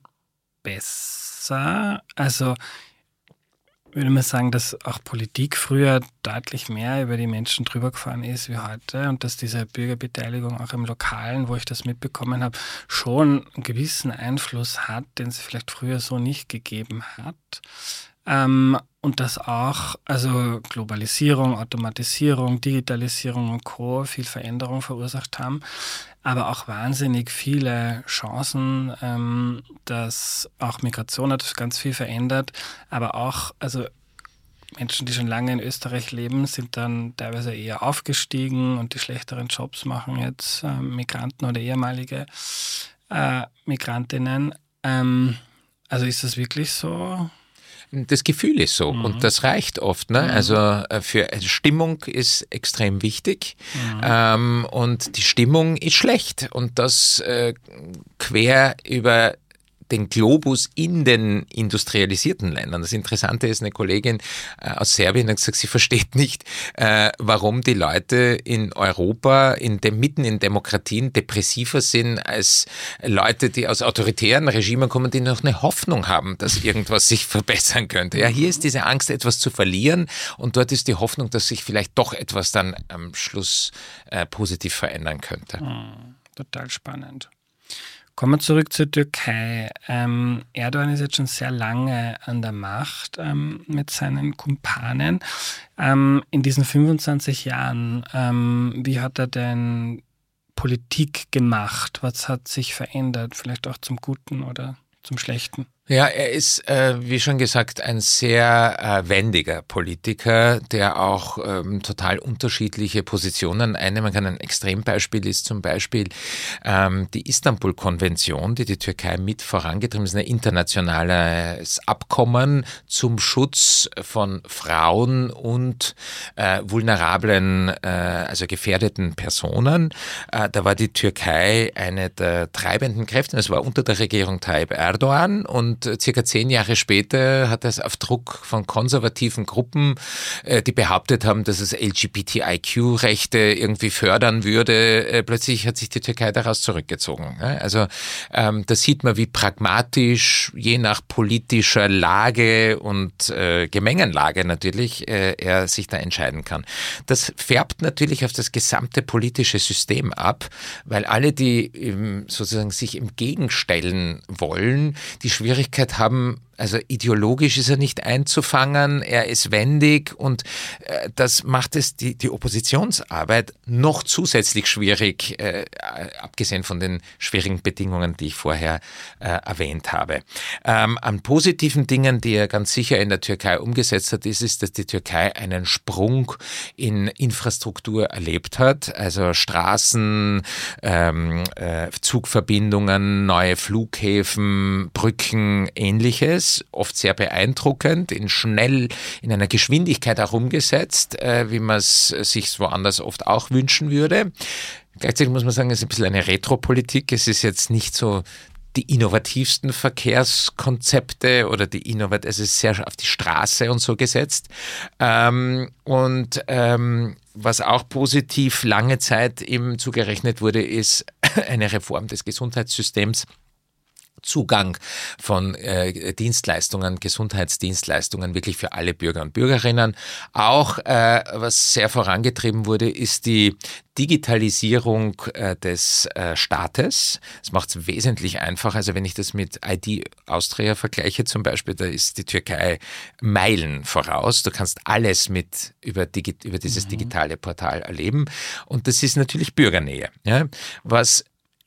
besser? Also würde man sagen, dass auch Politik früher deutlich mehr über die Menschen drüber gefahren ist wie heute und dass diese Bürgerbeteiligung auch im Lokalen, wo ich das mitbekommen habe, schon einen gewissen Einfluss hat, den es vielleicht früher so nicht gegeben hat. Ähm, und dass auch also Globalisierung, Automatisierung, Digitalisierung und Co. viel Veränderung verursacht haben, aber auch wahnsinnig viele Chancen, ähm, dass auch Migration hat ganz viel verändert, aber auch also Menschen, die schon lange in Österreich leben, sind dann teilweise eher aufgestiegen und die schlechteren Jobs machen jetzt äh, Migranten oder ehemalige äh, Migrantinnen. Ähm, also ist das wirklich so? Das Gefühl ist so mhm. und das reicht oft. Ne? Mhm. Also für Stimmung ist extrem wichtig mhm. ähm, und die Stimmung ist schlecht und das äh, quer über den Globus in den industrialisierten Ländern. Das Interessante ist, eine Kollegin äh, aus Serbien hat gesagt, sie versteht nicht, äh, warum die Leute in Europa, in dem, mitten in Demokratien, depressiver sind als Leute, die aus autoritären Regimen kommen, die noch eine Hoffnung haben, dass irgendwas sich verbessern könnte. Ja, hier ist diese Angst, etwas zu verlieren und dort ist die Hoffnung, dass sich vielleicht doch etwas dann am Schluss äh, positiv verändern könnte. Hm, total spannend. Kommen wir zurück zur Türkei. Ähm, Erdogan ist jetzt schon sehr lange an der Macht ähm, mit seinen Kumpanen. Ähm, in diesen fünfundzwanzig Jahren, ähm, wie hat er denn Politik gemacht? Was hat sich verändert? Vielleicht auch zum Guten oder zum Schlechten? Ja, er ist, äh, wie schon gesagt, ein sehr äh, wendiger Politiker, der auch ähm, total unterschiedliche Positionen einnehmen kann. Ein Extrembeispiel ist zum Beispiel ähm, die Istanbul-Konvention, die die Türkei mit vorangetrieben ist, ein internationales Abkommen zum Schutz von Frauen und äh, vulnerablen, äh, also gefährdeten Personen. Äh, da war die Türkei eine der treibenden Kräfte. Es war unter der Regierung Tayyip Erdogan und Und circa zehn Jahre später hat es auf Druck von konservativen Gruppen, die behauptet haben, dass es L G B T I Q-Rechte irgendwie fördern würde, plötzlich hat sich die Türkei daraus zurückgezogen. Also da sieht man, wie pragmatisch, je nach politischer Lage und Gemengenlage natürlich, er sich da entscheiden kann. Das färbt natürlich auf das gesamte politische System ab, weil alle, die sozusagen sich entgegenstellen wollen, die Schwierigkeit haben, also ideologisch ist er nicht einzufangen, er ist wendig und äh, das macht es die, die Oppositionsarbeit noch zusätzlich schwierig, äh, abgesehen von den schwierigen Bedingungen, die ich vorher äh, erwähnt habe. Ähm, an positiven Dingen, die er ganz sicher in der Türkei umgesetzt hat, ist, ist, dass die Türkei einen Sprung in Infrastruktur erlebt hat, also Straßen, ähm, äh, Zugverbindungen, neue Flughäfen, Brücken, ähnliches. Verkehrs, oft sehr beeindruckend, in schnell, in einer Geschwindigkeit auch umgesetzt, äh, wie man es sich woanders oft auch wünschen würde. Gleichzeitig muss man sagen, es ist ein bisschen eine Retropolitik. Es ist jetzt nicht so die innovativsten Verkehrskonzepte oder die innovat, es ist sehr auf die Straße und so gesetzt. Ähm, und ähm, was auch positiv lange Zeit ihm zugerechnet wurde, ist eine Reform des Gesundheitssystems. Zugang von äh, Dienstleistungen, Gesundheitsdienstleistungen wirklich für alle Bürger und Bürgerinnen. Auch äh, was sehr vorangetrieben wurde, ist die Digitalisierung äh, des äh, Staates. Das macht es wesentlich einfacher. Also wenn ich das mit I D Austria vergleiche zum Beispiel, da ist die Türkei Meilen voraus. Du kannst alles mit über, Digi- über dieses mhm. digitale Portal erleben. Und das ist natürlich Bürgernähe. Ja? Was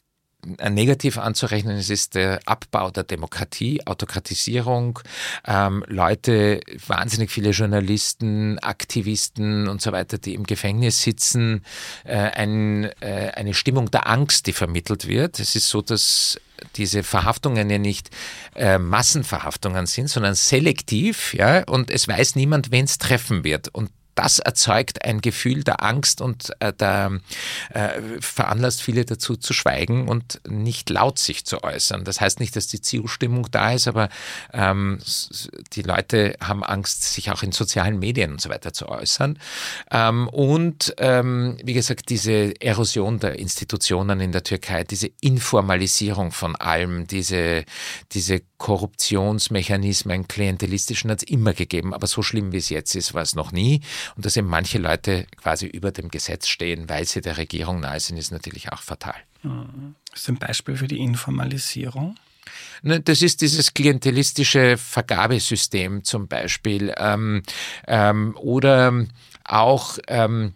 negativ anzurechnen ist, ist der Abbau der Demokratie, Autokratisierung, ähm, Leute, wahnsinnig viele Journalisten, Aktivisten und so weiter, die im Gefängnis sitzen, äh, ein, äh, eine Stimmung der Angst, die vermittelt wird. Es ist so, dass diese Verhaftungen ja nicht äh, Massenverhaftungen sind, sondern selektiv, ja, und es weiß niemand, wen es treffen wird. Und das erzeugt ein Gefühl der Angst und äh, der, äh, veranlasst viele dazu zu schweigen und nicht laut sich zu äußern. Das heißt nicht, dass die Zustimmung da ist, aber ähm, die Leute haben Angst, sich auch in sozialen Medien und so weiter zu äußern. Ähm, und ähm, wie gesagt, diese Erosion der Institutionen in der Türkei, diese Informalisierung von allem, diese, diese Korruptionsmechanismen, klientelistischen hat es immer gegeben, aber so schlimm wie es jetzt ist, war es noch nie. Und dass eben manche Leute quasi über dem Gesetz stehen, weil sie der Regierung nahe sind, ist natürlich auch fatal. Das ist ein Beispiel für die Informalisierung. Das ist dieses klientelistische Vergabesystem zum Beispiel. Ähm, ähm, oder auch ähm,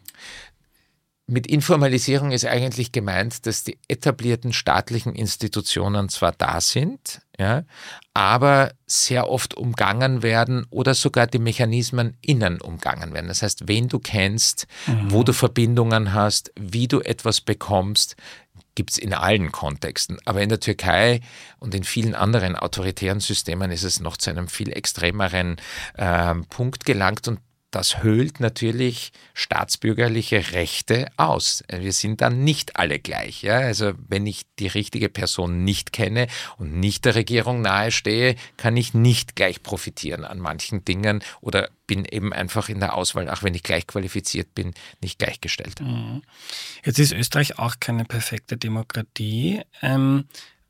mit Informalisierung ist eigentlich gemeint, dass die etablierten staatlichen Institutionen zwar da sind, ja, aber sehr oft umgangen werden oder sogar die Mechanismen innen umgangen werden. Das heißt, wen du kennst, mhm. wo du Verbindungen hast, wie du etwas bekommst, gibt es in allen Kontexten. Aber in der Türkei und in vielen anderen autoritären Systemen ist es noch zu einem viel extremeren äh, Punkt gelangt und das höhlt natürlich staatsbürgerliche Rechte aus. Wir sind dann nicht alle gleich. Ja? Also wenn ich die richtige Person nicht kenne und nicht der Regierung nahestehe, kann ich nicht gleich profitieren an manchen Dingen oder bin eben einfach in der Auswahl, auch wenn ich gleich qualifiziert bin, nicht gleichgestellt. Jetzt ist Österreich auch keine perfekte Demokratie, ähm,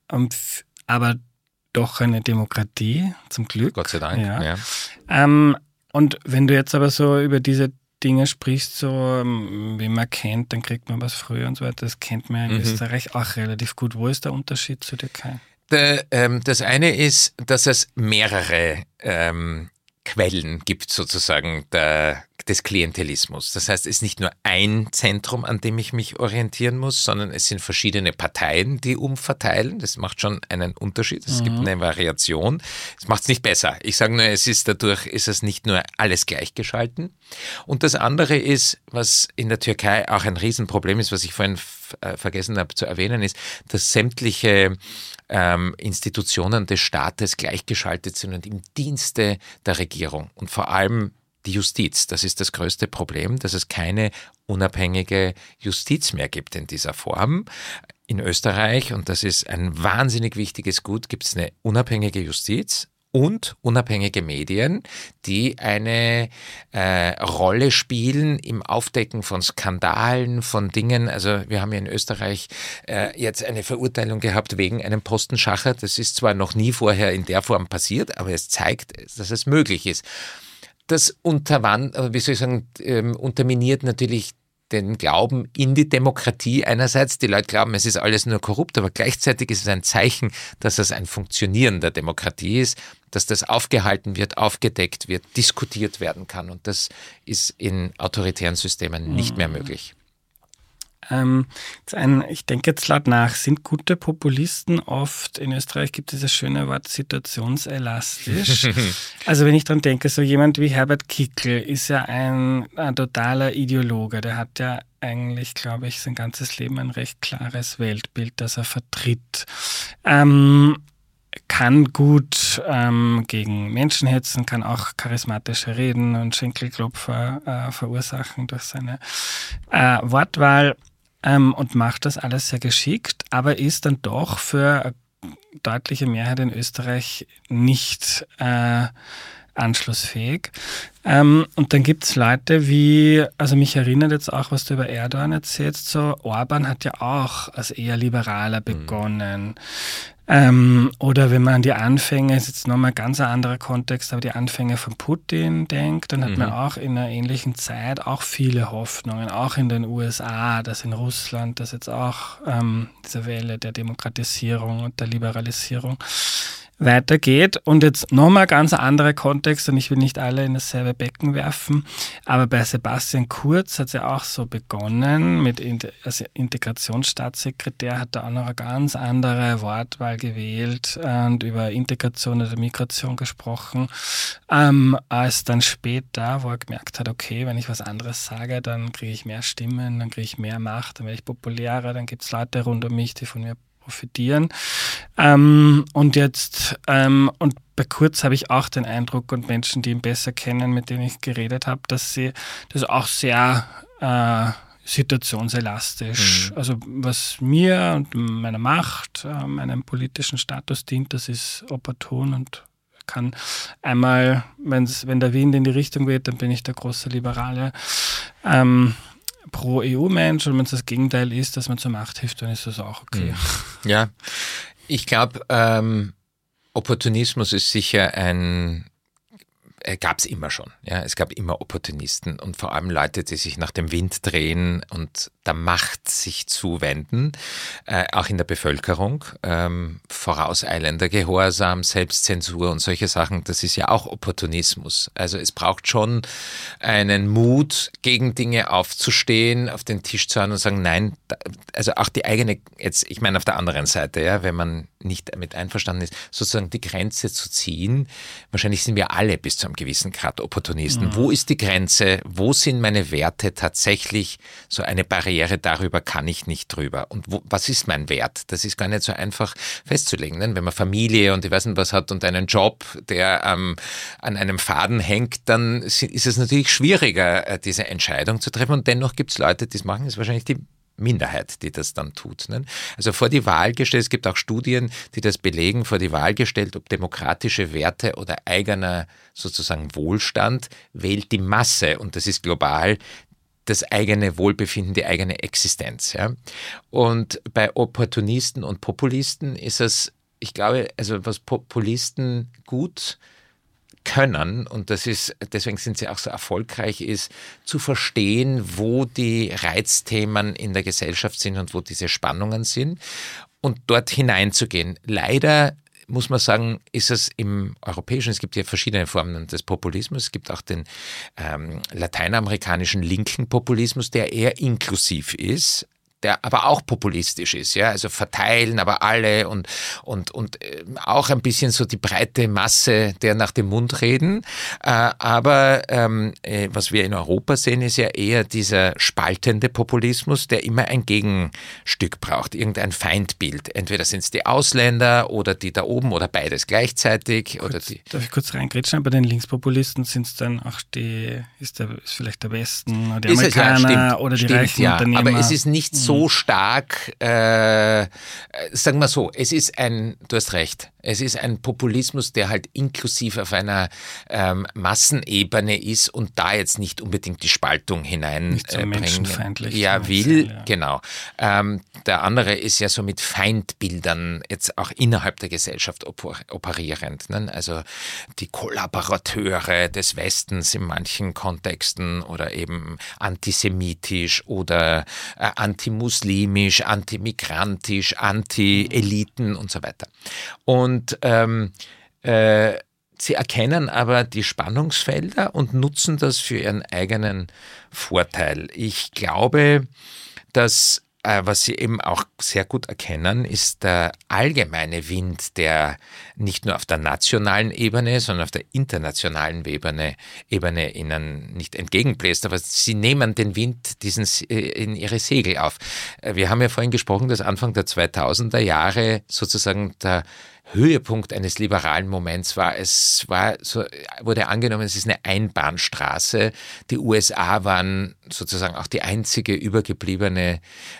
aber doch eine Demokratie, zum Glück. Gott sei Dank, ja. ja. Ähm, Und wenn du jetzt aber so über diese Dinge sprichst, so wie man kennt, dann kriegt man was früher und so weiter, das kennt man in mhm. Österreich auch relativ gut. Wo ist der Unterschied zur Türkei? Der, ähm, das eine ist, dass es mehrere ähm, Quellen gibt sozusagen der, des Klientelismus. Das heißt, es ist nicht nur ein Zentrum, an dem ich mich orientieren muss, sondern es sind verschiedene Parteien, die umverteilen. Das macht schon einen Unterschied. Es mhm. gibt eine Variation. Es macht es nicht besser. Ich sage nur, es ist dadurch ist es nicht nur alles gleichgeschalten. Und das andere ist, was in der Türkei auch ein Riesenproblem ist, was ich vorhin f- äh, vergessen habe zu erwähnen, ist, dass sämtliche ähm, Institutionen des Staates gleichgeschaltet sind und im Dienste der Regierung und vor allem die Justiz. Das ist das größte Problem, dass es keine unabhängige Justiz mehr gibt in dieser Form. In Österreich, und das ist ein wahnsinnig wichtiges Gut, gibt es eine unabhängige Justiz und unabhängige Medien, die eine äh, Rolle spielen im Aufdecken von Skandalen, von Dingen. Also wir haben ja in Österreich äh, jetzt eine Verurteilung gehabt wegen einem Postenschacher. Das ist zwar noch nie vorher in der Form passiert, aber es zeigt, dass es möglich ist. Das unterwand, wie soll ich sagen, ähm, unterminiert natürlich den Glauben in die Demokratie einerseits. Die Leute glauben, es ist alles nur korrupt, aber gleichzeitig ist es ein Zeichen, dass es ein Funktionieren der Demokratie ist, dass das aufgehalten wird, aufgedeckt wird, diskutiert werden kann. Und das ist in autoritären Systemen nicht mehr möglich. Ähm, ein, ich denke jetzt laut nach, sind gute Populisten oft, in Österreich gibt es das schöne Wort situationselastisch. Also wenn ich dran denke, so jemand wie Herbert Kickl ist ja ein, ein totaler Ideologe, der hat ja eigentlich, glaube ich, sein ganzes Leben ein recht klares Weltbild, das er vertritt. Ähm, kann gut ähm, gegen Menschen hetzen, kann auch charismatische Reden und Schenkelklopfer äh, verursachen durch seine äh, Wortwahl ähm, und macht das alles sehr geschickt, aber ist dann doch für eine deutliche Mehrheit in Österreich nicht äh, anschlussfähig. Ähm, und dann gibt es Leute wie, also mich erinnert jetzt auch, was du über Erdogan erzählst, so Orban hat ja auch als eher Liberaler begonnen. Mhm. Ähm, oder wenn man an die Anfänge, ist jetzt nochmal ein ganz anderer Kontext, aber die Anfänge von Putin denkt, dann hat mhm. man auch in einer ähnlichen Zeit auch viele Hoffnungen, auch in den U S A, dass in Russland, dass jetzt auch ähm, diese Welle der Demokratisierung und der Liberalisierung weitergeht. Und jetzt nochmal ganz anderer Kontext, und ich will nicht alle in dasselbe Becken werfen, aber bei Sebastian Kurz hat es ja auch so begonnen, mit als Integrationsstaatssekretär hat er auch noch eine ganz andere Wortwahl gewählt und über Integration oder Migration gesprochen, ähm, als dann später, wo er gemerkt hat, okay, wenn ich was anderes sage, dann kriege ich mehr Stimmen, dann kriege ich mehr Macht, dann werde ich populärer, dann gibt es Leute rund um mich, die von mir profitieren. Ähm, und jetzt, ähm, und bei Kurz habe ich auch den Eindruck, und Menschen, die ihn besser kennen, mit denen ich geredet habe, dass sie das auch sehr äh, situationselastisch, mhm. also was mir und meiner Macht, äh, meinem politischen Status dient, das ist opportun und kann einmal, wenn's, wenn der Wind in die Richtung weht, dann bin ich der große Liberale. Ähm, Pro-E U-Mensch, und wenn es das Gegenteil ist, dass man zur Macht hilft, dann ist das auch okay. Ja, ich glaube, ähm, Opportunismus ist sicher ein, äh, gab es immer schon. Ja? Es gab immer Opportunisten und vor allem Leute, die sich nach dem Wind drehen und der Macht sich zuwenden, äh, auch in der Bevölkerung. Ähm, vorauseilender Gehorsam, Selbstzensur und solche Sachen, das ist ja auch Opportunismus. Also es braucht schon einen Mut, gegen Dinge aufzustehen, auf den Tisch zu hauen und sagen, nein, da, also auch die eigene, jetzt, ich meine auf der anderen Seite, ja, wenn man nicht damit einverstanden ist, sozusagen die Grenze zu ziehen. Wahrscheinlich sind wir alle bis zu einem gewissen Grad Opportunisten. Mhm. Wo ist die Grenze? Wo sind meine Werte tatsächlich so eine Barriere? Darüber kann ich nicht drüber. Und wo, was ist mein Wert? Das ist gar nicht so einfach festzulegen. Ne? Wenn man Familie und ich weiß nicht was hat und einen Job, der ähm, an einem Faden hängt, dann ist es natürlich schwieriger, diese Entscheidung zu treffen. Und dennoch gibt es Leute, die es machen. Das ist wahrscheinlich die Minderheit, die das dann tut. Ne? Also vor die Wahl gestellt, es gibt auch Studien, die das belegen, vor die Wahl gestellt, ob demokratische Werte oder eigener sozusagen Wohlstand, wählt die Masse, und das ist global, das eigene Wohlbefinden, die eigene Existenz. Ja? Und bei Opportunisten und Populisten ist es, ich glaube, also was Populisten gut können, und das ist, deswegen sind sie auch so erfolgreich, ist zu verstehen, wo die Reizthemen in der Gesellschaft sind und wo diese Spannungen sind und dort hineinzugehen. Leider muss man sagen, ist es im Europäischen, es gibt ja verschiedene Formen des Populismus, es gibt auch den ähm, lateinamerikanischen linken Populismus, der eher inklusiv ist, der aber auch populistisch ist, ja, also verteilen aber alle und, und, und äh, auch ein bisschen so die breite Masse der nach dem Mund reden, äh, aber ähm, äh, was wir in Europa sehen, ist ja eher dieser spaltende Populismus, der immer ein Gegenstück braucht, irgendein Feindbild, entweder sind es die Ausländer oder die da oben oder beides gleichzeitig. Kurz, oder die. Darf ich kurz reingrätschen? Bei den Linkspopulisten sind es dann auch die, ist, der, ist vielleicht der Westen oder die ist Amerikaner es, ja, stimmt, oder die stimmt, reichen ja, Unternehmer. Aber es ist nicht so so stark, äh, sagen wir so, es ist ein, du hast recht, es ist ein Populismus, der halt inklusiv auf einer ähm, Massenebene ist und da jetzt nicht unbedingt die Spaltung hineinbringen so äh, menschenfeindlich ja, will. Ja. Genau. Ähm, der andere ist ja so mit Feindbildern jetzt auch innerhalb der Gesellschaft op- operierend. Ne? Also die Kollaborateure des Westens in manchen Kontexten oder eben antisemitisch oder äh, antimuslimisch, antimigrantisch, anti-Eliten und so weiter. Und ähm, äh, sie erkennen aber die Spannungsfelder und nutzen das für ihren eigenen Vorteil. Ich glaube, dass äh, was sie eben auch sehr gut erkennen, ist der allgemeine Wind, der nicht nur auf der nationalen Ebene, sondern auf der internationalen Ebene, Ebene ihnen nicht entgegenbläst, aber sie nehmen den Wind diesen, in ihre Segel auf. Wir haben ja vorhin gesprochen, dass Anfang der zweitausender Jahre sozusagen der Höhepunkt eines liberalen Moments war. Es war so, wurde angenommen, es ist eine Einbahnstraße. Die U S A waren sozusagen auch die einzige übergebliebene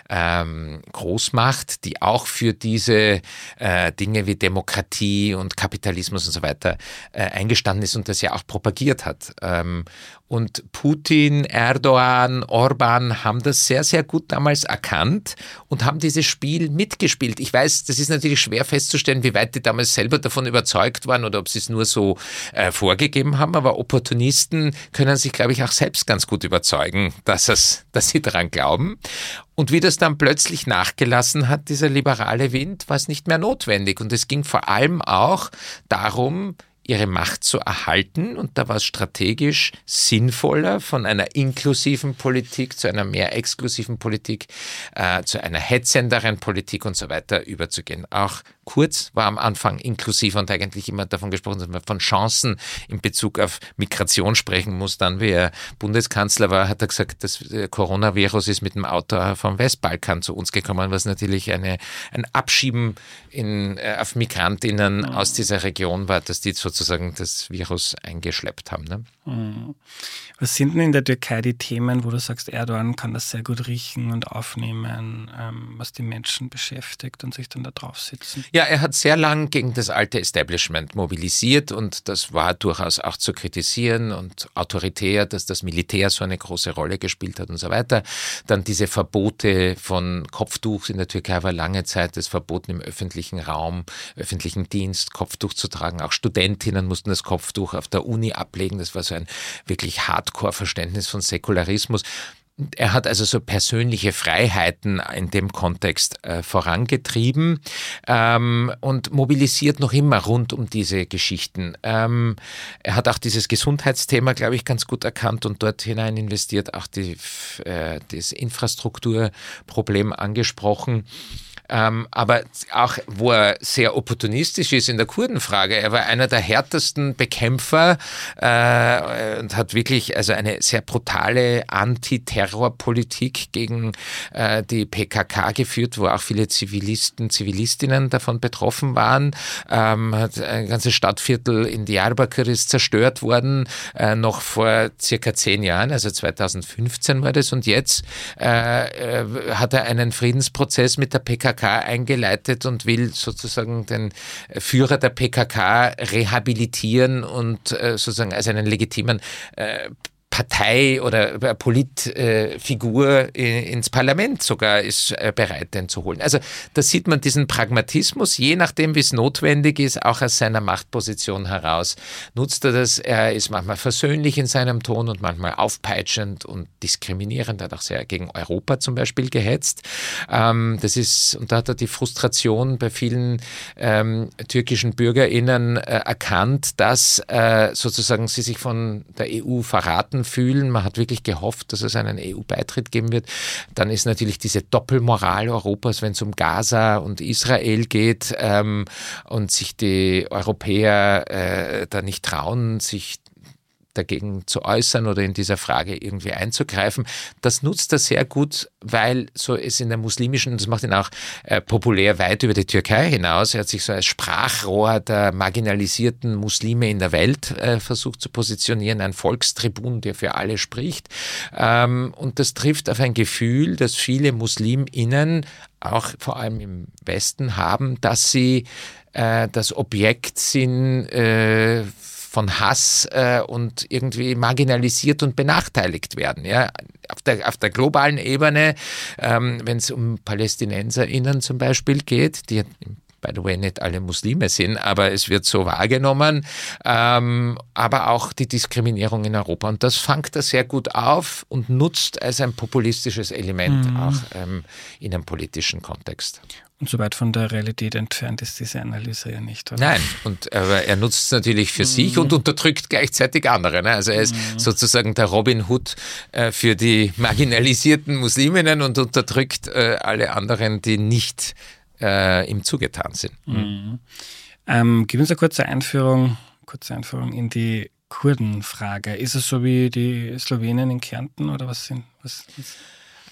ähm, Großmacht, die auch für diese äh, Dinge wie Demokratie und Kapitalismus und so weiter äh, eingestanden ist und das ja auch propagiert hat. Ähm, und Putin, Erdogan, Orban haben das sehr, sehr gut damals erkannt und haben dieses Spiel mitgespielt. Ich weiß, das ist natürlich schwer festzustellen, wie weit die damals selber davon überzeugt waren oder ob sie es nur so äh, vorgegeben haben, aber Opportunisten können sich, glaube ich, auch selbst ganz gut überzeugen, dass, es, dass sie daran glauben. Und wie das dann plötzlich nachgelassen hat, dieser liberale Wind, war es nicht mehr notwendig. Und es ging vor allem auch darum, ihre Macht zu erhalten. Und da war es strategisch sinnvoller, von einer inklusiven Politik zu einer mehr exklusiven Politik, äh, zu einer hetzenderen Politik und so weiter überzugehen. Auch Kurz war am Anfang inklusiv und eigentlich immer davon gesprochen, dass man von Chancen in Bezug auf Migration sprechen muss. Dann, wie er Bundeskanzler war, hat er gesagt, das Coronavirus ist mit dem Auto vom Westbalkan zu uns gekommen, was natürlich eine, ein Abschieben in, äh, auf Migrantinnen mhm. aus dieser Region war, dass die sozusagen das Virus eingeschleppt haben. Ne? Mhm. Was sind denn in der Türkei die Themen, wo du sagst, Erdogan kann das sehr gut riechen und aufnehmen, ähm, was die Menschen beschäftigt und sich dann da drauf sitzen? Ja, er hat sehr lang gegen das alte Establishment mobilisiert und das war durchaus auch zu kritisieren und autoritär, dass das Militär so eine große Rolle gespielt hat und so weiter. Dann diese Verbote von Kopftuch in der Türkei war lange Zeit das Verboten im öffentlichen Raum, öffentlichen Dienst, Kopftuch zu tragen. Auch Studentinnen mussten das Kopftuch auf der Uni ablegen. Das war so ein wirklich Hardcore-Verständnis von Säkularismus. Er hat also so persönliche Freiheiten in dem Kontext äh, vorangetrieben ähm, und mobilisiert noch immer rund um diese Geschichten. Ähm, er hat auch dieses Gesundheitsthema, glaube ich, ganz gut erkannt und dort hinein investiert, auch die, äh, das Infrastrukturproblem angesprochen. Ähm, aber auch, wo er sehr opportunistisch ist in der Kurdenfrage. Er war einer der härtesten Bekämpfer äh, und hat wirklich also eine sehr brutale Antiterrorpolitik gegen äh, die P K K geführt, wo auch viele Zivilisten, Zivilistinnen davon betroffen waren. Ähm, hat ein ganzes Stadtviertel in Diyarbakir ist zerstört worden, äh, noch vor circa zehn Jahren, also zweitausendfünfzehn war das. Und jetzt äh, äh, hat er einen Friedensprozess mit der P K K eingeleitet und will sozusagen den Führer der P K K rehabilitieren und äh, sozusagen als einen legitimen äh, Partei oder Politfigur äh, ins Parlament sogar ist äh, bereit, den zu holen. Also da sieht man diesen Pragmatismus, je nachdem, wie es notwendig ist, auch aus seiner Machtposition heraus. Nutzt er das, er ist manchmal versöhnlich in seinem Ton und manchmal aufpeitschend und diskriminierend, er hat auch sehr gegen Europa zum Beispiel gehetzt. Ähm, das ist, und da hat er die Frustration bei vielen ähm, türkischen BürgerInnen äh, erkannt, dass äh, sozusagen sie sich von der E U verraten fühlen. Man hat wirklich gehofft, dass es einen E U-Beitritt geben wird. Dann ist natürlich diese Doppelmoral Europas, wenn es um Gaza und Israel geht ähm, und sich die Europäer äh, da nicht trauen, sich dagegen zu äußern oder in dieser Frage irgendwie einzugreifen. Das nutzt er sehr gut, weil so es in der muslimischen, das macht ihn auch äh, populär weit über die Türkei hinaus. Er hat sich so als Sprachrohr der marginalisierten Muslime in der Welt äh, versucht zu positionieren, ein Volkstribun, der für alle spricht. Ähm, und das trifft auf ein Gefühl, das viele MuslimInnen auch vor allem im Westen haben, dass sie äh, das Objekt sind äh, von Hass äh, und irgendwie marginalisiert und benachteiligt werden. Ja? Auf der, auf der globalen Ebene, ähm, wenn es um PalästinenserInnen zum Beispiel geht, die by the way nicht alle Muslime sind, aber es wird so wahrgenommen, ähm, aber auch die Diskriminierung in Europa. Und das fängt er sehr gut auf und nutzt als ein populistisches Element mhm. auch ähm, in einem politischen Kontext. Und so weit von der Realität entfernt ist diese Analyse ja nicht, oder? Nein, und, aber er nutzt es natürlich für mhm. sich und unterdrückt gleichzeitig andere. Ne? Also er ist mhm. sozusagen der Robin Hood äh, für die marginalisierten Musliminnen und unterdrückt äh, alle anderen, die nicht äh, ihm zugetan sind. Mhm. Ähm, gib uns eine kurze Einführung, kurze Einführung in die Kurdenfrage. Ist es so wie die Slowenen in Kärnten oder was sind was ist?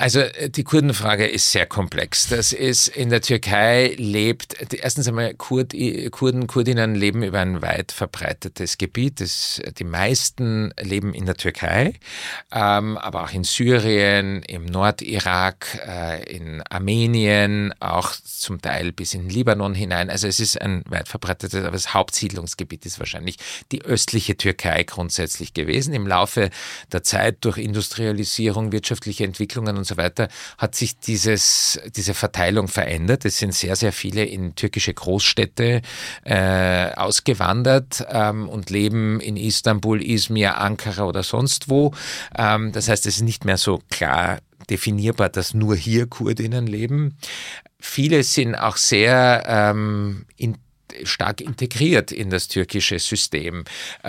Also die Kurdenfrage ist sehr komplex. Das ist, in der Türkei lebt, erstens einmal Kurd, Kurden, Kurdinnen leben über ein weit verbreitetes Gebiet. Das, die meisten leben in der Türkei, ähm, aber auch in Syrien, im Nordirak, äh, in Armenien, auch zum Teil bis in Libanon hinein. Also es ist ein weit verbreitetes, aber das Hauptsiedlungsgebiet ist wahrscheinlich die östliche Türkei grundsätzlich gewesen. Im Laufe der Zeit durch Industrialisierung, wirtschaftliche Entwicklungen und so weiter hat sich dieses, diese Verteilung verändert. Es sind sehr, sehr viele in türkische Großstädte äh, ausgewandert ähm, und leben in Istanbul, Izmir, Ankara oder sonst wo. Ähm, das heißt, es ist nicht mehr so klar definierbar, dass nur hier Kurdinnen leben. Viele sind auch sehr ähm, in stark integriert in das türkische System.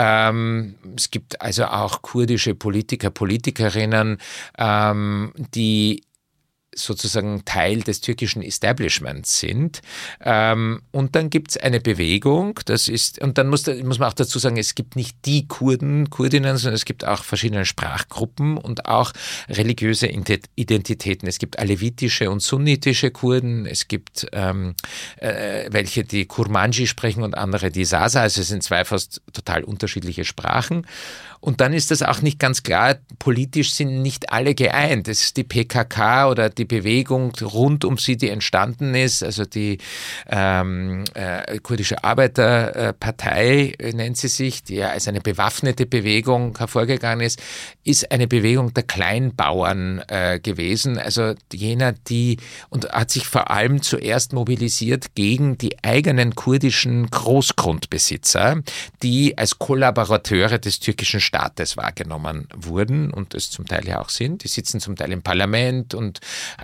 Ähm, es gibt also auch kurdische Politiker, Politikerinnen, ähm, die sozusagen Teil des türkischen Establishments sind. Ähm, und dann gibt es eine Bewegung, das ist, und dann muss, muss man auch dazu sagen, es gibt nicht die Kurden, Kurdinnen, sondern es gibt auch verschiedene Sprachgruppen und auch religiöse Identitäten. Es gibt alevitische und sunnitische Kurden, es gibt ähm, äh, welche, die Kurmanji sprechen und andere, die Sasa, also es sind zwei fast total unterschiedliche Sprachen. Und dann ist das auch nicht ganz klar, politisch sind nicht alle geeint. Es ist die P K K oder die Bewegung rund um sie, die entstanden ist, also die ähm, äh, kurdische Arbeiterpartei äh, nennt sie sich, die ja als eine bewaffnete Bewegung hervorgegangen ist, ist eine Bewegung der Kleinbauern äh, gewesen, also jener, die, und hat sich vor allem zuerst mobilisiert gegen die eigenen kurdischen Großgrundbesitzer, die als Kollaborateure des türkischen Staates wahrgenommen wurden und es zum Teil ja auch sind. Die sitzen zum Teil im Parlament und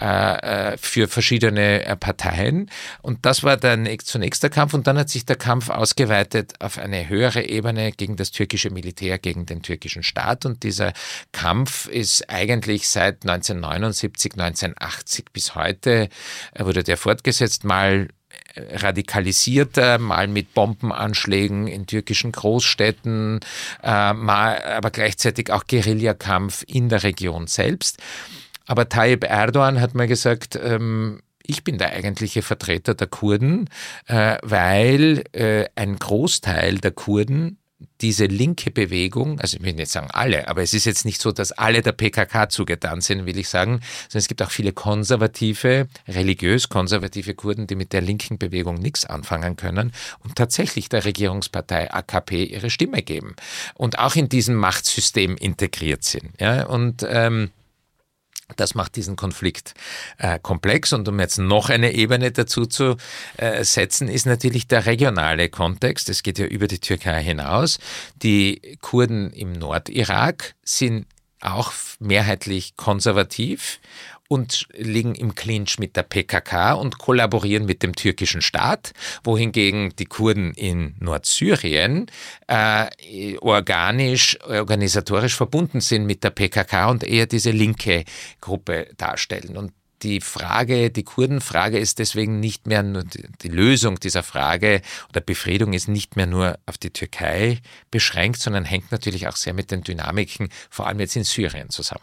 äh, für verschiedene äh, Parteien. Und das war dann zunächst der Kampf und dann hat sich der Kampf ausgeweitet auf eine höhere Ebene gegen das türkische Militär, gegen den türkischen Staat. Und dieser Kampf ist eigentlich seit neunzehnhundertneunundsiebzig, neunzehnhundertachtzig bis heute, äh, wurde der fortgesetzt, mal radikalisierter, mal mit Bombenanschlägen in türkischen Großstädten, äh, mal, aber gleichzeitig auch Guerillakampf in der Region selbst. Aber Tayyip Erdogan hat mal gesagt, ähm, ich bin der eigentliche Vertreter der Kurden, äh, weil äh, ein Großteil der Kurden diese linke Bewegung, also ich will nicht sagen alle, aber es ist jetzt nicht so, dass alle der P K K zugetan sind, will ich sagen, sondern es gibt auch viele konservative, religiös konservative Kurden, die mit der linken Bewegung nichts anfangen können und tatsächlich der Regierungspartei A K P ihre Stimme geben und auch in diesem Machtsystem integriert sind. Ja, und ähm, das macht diesen Konflikt äh, komplex. Und um jetzt noch eine Ebene dazu zu äh, setzen, ist natürlich der regionale Kontext. Es geht ja über die Türkei hinaus. Die Kurden im Nordirak sind auch mehrheitlich konservativ und liegen im Clinch mit der P K K und kollaborieren mit dem türkischen Staat, wohingegen die Kurden in Nordsyrien äh, organisch, organisatorisch verbunden sind mit der P K K und eher diese linke Gruppe darstellen. Und die Frage, die Kurdenfrage ist deswegen nicht mehr nur, die Lösung dieser Frage oder Befriedung ist nicht mehr nur auf die Türkei beschränkt, sondern hängt natürlich auch sehr mit den Dynamiken, vor allem jetzt in Syrien, zusammen.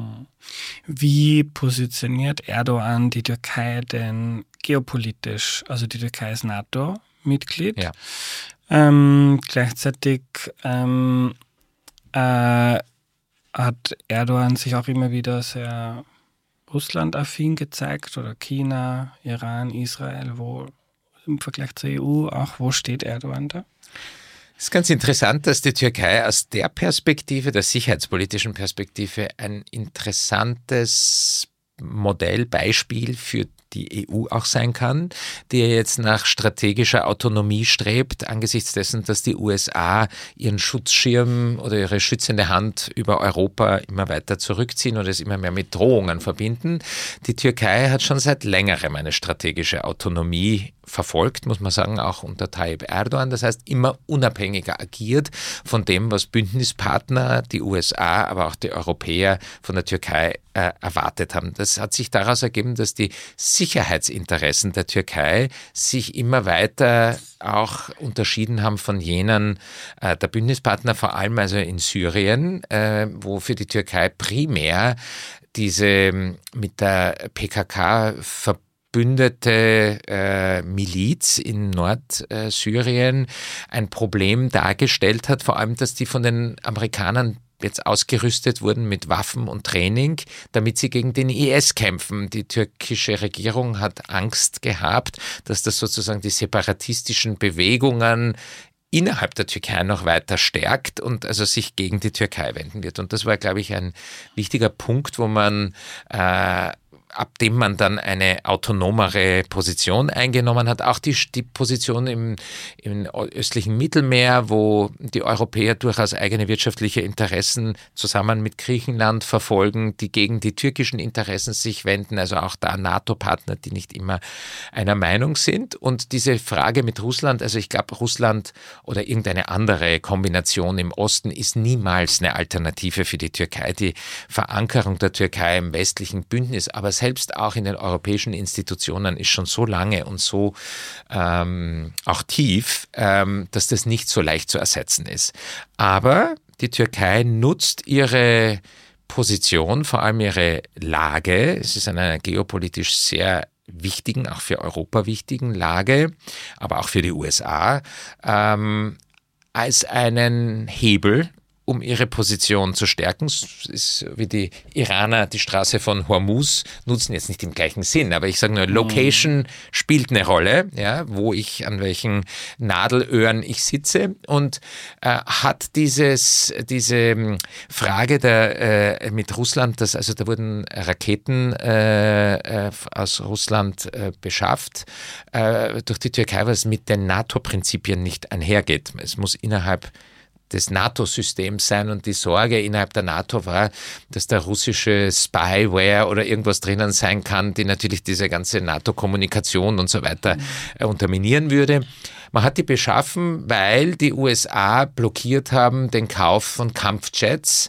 Wie positioniert Erdogan die Türkei denn geopolitisch? Also die Türkei ist NATO-Mitglied. Ja. Ähm, gleichzeitig ähm, äh, hat Erdogan sich auch immer wieder sehr Russland-affin gezeigt oder China, Iran, Israel. Wo im Vergleich zur E U auch, wo steht Erdogan da? Es ist ganz interessant, dass die Türkei aus der Perspektive, der sicherheitspolitischen Perspektive, ein interessantes Modell, Beispiel für die E U auch sein kann, die jetzt nach strategischer Autonomie strebt, angesichts dessen, dass die U S A ihren Schutzschirm oder ihre schützende Hand über Europa immer weiter zurückziehen und es immer mehr mit Drohungen verbinden. Die Türkei hat schon seit längerem eine strategische Autonomie verfolgt, muss man sagen, auch unter Tayyip Erdogan. Das heißt, immer unabhängiger agiert von dem, was Bündnispartner, die U S A, aber auch die Europäer von der Türkei äh, erwartet haben. Das hat sich daraus ergeben, dass die Sicherheitsinteressen der Türkei sich immer weiter auch unterschieden haben von jenen äh, der Bündnispartner, vor allem also in Syrien, äh, wo für die Türkei primär diese mit der P K K verbündete äh, Miliz in Nordsyrien ein Problem dargestellt hat, vor allem, dass die von den Amerikanern jetzt ausgerüstet wurden mit Waffen und Training, damit sie gegen den I S kämpfen. Die türkische Regierung hat Angst gehabt, dass das sozusagen die separatistischen Bewegungen innerhalb der Türkei noch weiter stärkt und also sich gegen die Türkei wenden wird. Und das war, glaube ich, ein wichtiger Punkt, wo man äh, ab dem man dann eine autonomere Position eingenommen hat. Auch die, die Position im, im östlichen Mittelmeer, wo die Europäer durchaus eigene wirtschaftliche Interessen zusammen mit Griechenland verfolgen, die gegen die türkischen Interessen sich wenden, also auch da NATO-Partner, die nicht immer einer Meinung sind. Und diese Frage mit Russland, also ich glaube, Russland oder irgendeine andere Kombination im Osten ist niemals eine Alternative für die Türkei. Die Verankerung der Türkei im westlichen Bündnis, aber selbst auch in den europäischen Institutionen ist schon so lange und so ähm, auch tief, ähm, dass das nicht so leicht zu ersetzen ist. Aber die Türkei nutzt ihre Position, vor allem ihre Lage, es ist in einer geopolitisch sehr wichtigen, auch für Europa wichtigen Lage, aber auch für die U S A, ähm, als einen Hebel, um ihre Position zu stärken. Es ist wie die Iraner die Straße von Hormuz nutzen, jetzt nicht im gleichen Sinn, aber ich sage nur, Location mhm. spielt eine Rolle, ja, wo ich, an welchen Nadelöhren ich sitze, und äh, hat dieses, diese Frage der, äh, mit Russland, dass, also da wurden Raketen äh, aus Russland äh, beschafft äh, durch die Türkei, was mit den NATO-Prinzipien nicht einhergeht. Es muss innerhalb des NATO-Systems sein, und die Sorge innerhalb der NATO war, dass da russische Spyware oder irgendwas drinnen sein kann, die natürlich diese ganze NATO-Kommunikation und so weiter äh, unterminieren würde. Man hat die beschaffen, weil die U S A blockiert haben den Kauf von Kampfjets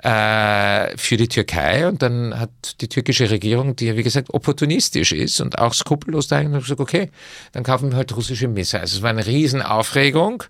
äh, für die Türkei, und dann hat die türkische Regierung, die ja wie gesagt opportunistisch ist und auch skrupellos dahin, gesagt, okay, dann kaufen wir halt russische Missiles. Es war eine Riesenaufregung.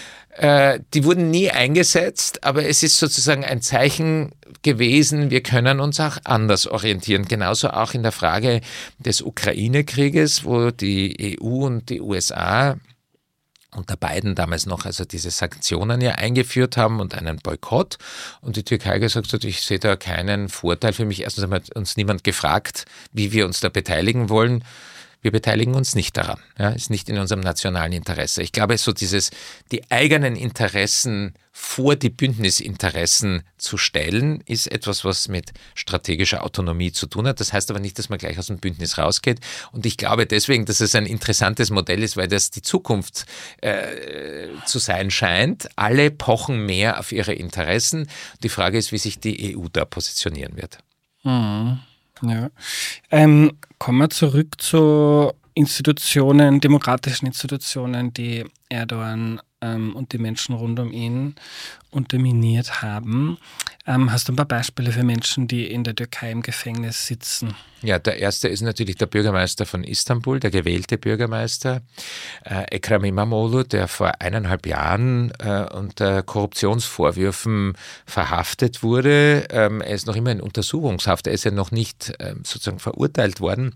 Die wurden nie eingesetzt, aber es ist sozusagen ein Zeichen gewesen, wir können uns auch anders orientieren. Genauso auch in der Frage des Ukraine-Krieges, wo die E U und die U S A unter Biden damals noch also diese Sanktionen ja eingeführt haben und einen Boykott, und die Türkei gesagt hat, ich sehe da keinen Vorteil für mich. Erstens hat uns niemand gefragt, wie wir uns da beteiligen wollen. Wir beteiligen uns nicht daran. Ja, ist nicht in unserem nationalen Interesse. Ich glaube, so dieses, die eigenen Interessen vor die Bündnisinteressen zu stellen, ist etwas, was mit strategischer Autonomie zu tun hat. Das heißt aber nicht, dass man gleich aus dem Bündnis rausgeht. Und ich glaube deswegen, dass es ein interessantes Modell ist, weil das die Zukunft äh, zu sein scheint. Alle pochen mehr auf ihre Interessen. Die Frage ist, wie sich die E U da positionieren wird. Mhm. Ja. Ähm, kommen wir zurück zu Institutionen, demokratischen Institutionen, die Erdogan ähm, und die Menschen rund um ihn unterminiert haben. Ähm, hast du ein paar Beispiele für Menschen, die in der Türkei im Gefängnis sitzen? Ja, der erste ist natürlich der Bürgermeister von Istanbul, der gewählte Bürgermeister, äh, Ekrem İmamoğlu, der vor eineinhalb Jahren äh, unter Korruptionsvorwürfen verhaftet wurde. Ähm, er ist noch immer in Untersuchungshaft, er ist ja noch nicht äh, sozusagen verurteilt worden.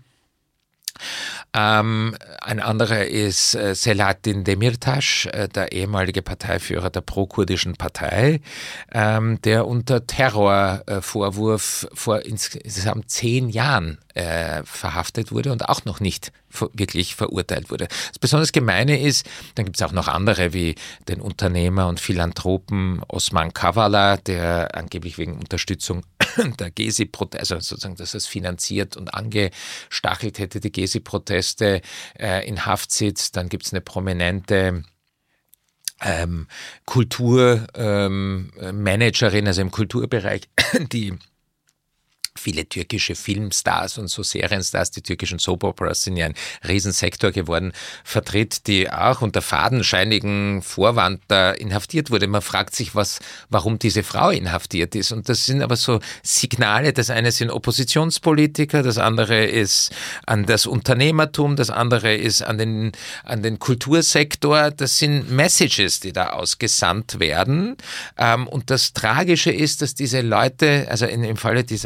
Ähm, ein anderer ist äh, Selahattin Demirtas, äh, der ehemalige Parteiführer der pro-kurdischen Partei, ähm, der unter Terrorvorwurf äh, vor insgesamt zehn Jahren äh, verhaftet wurde und auch noch nicht ver- wirklich verurteilt wurde. Das besonders Gemeine ist, dann gibt es auch noch andere wie den Unternehmer und Philanthropen Osman Kavala, der angeblich wegen Unterstützung der Gezi-Proteste, also sozusagen, dass es finanziert und angestachelt hätte, die Gezi-Proteste, äh, in Haft sitzt. Dann gibt es eine prominente ähm, Kulturmanagerin, ähm, also im Kulturbereich, die viele türkische Filmstars und so Serienstars, die türkischen Soap-Operas sind ja ein Riesensektor geworden, vertritt, die auch unter fadenscheinigen Vorwand da inhaftiert wurde. Man fragt sich, was, warum diese Frau inhaftiert ist. Und das sind aber so Signale. Das eine sind Oppositionspolitiker, das andere ist an das Unternehmertum, das andere ist an den, an den Kultursektor. Das sind Messages, die da ausgesandt werden. Und das Tragische ist, dass diese Leute, also in, im Falle dieser Kultur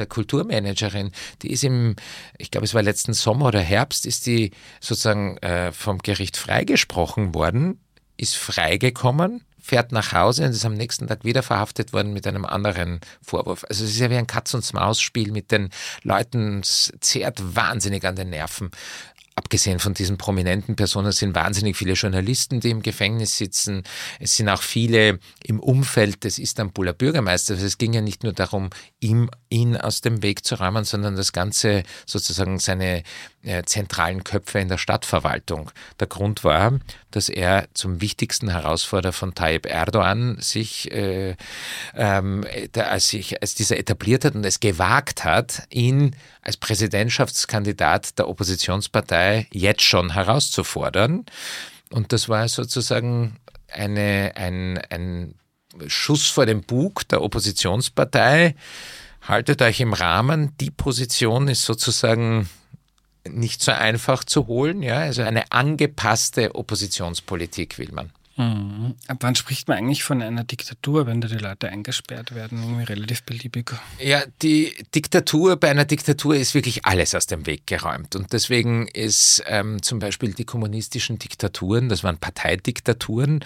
Fondsmanagerin, die ist im, ich glaube, es war letzten Sommer oder Herbst, ist die sozusagen äh, vom Gericht freigesprochen worden, ist freigekommen, fährt nach Hause und ist am nächsten Tag wieder verhaftet worden mit einem anderen Vorwurf. Also es ist ja wie ein Katz-und-Maus-Spiel mit den Leuten, es zehrt wahnsinnig an den Nerven. Abgesehen von diesen prominenten Personen sind wahnsinnig viele Journalisten, die im Gefängnis sitzen. Es sind auch viele im Umfeld des Istanbuler Bürgermeisters. Also es ging ja nicht nur darum, ihm, ihn aus dem Weg zu räumen, sondern das Ganze sozusagen seine äh, zentralen Köpfe in der Stadtverwaltung. Der Grund war, dass er zum wichtigsten Herausforderer von Tayyip Erdogan sich, äh, ähm, der, als, sich als dieser etabliert hat und es gewagt hat, ihn als Präsidentschaftskandidat der Oppositionspartei jetzt schon herauszufordern. Und das war sozusagen eine, ein, ein Schuss vor den Bug der Oppositionspartei. Haltet euch im Rahmen, die Position ist sozusagen nicht so einfach zu holen. Ja? Also eine angepasste Oppositionspolitik will man. Mhm. Ab wann spricht man eigentlich von einer Diktatur, wenn da die Leute eingesperrt werden? Irgendwie relativ beliebig. Ja, die Diktatur, bei einer Diktatur ist wirklich alles aus dem Weg geräumt. Und deswegen ist ähm, zum Beispiel die kommunistischen Diktaturen, das waren Parteidiktaturen,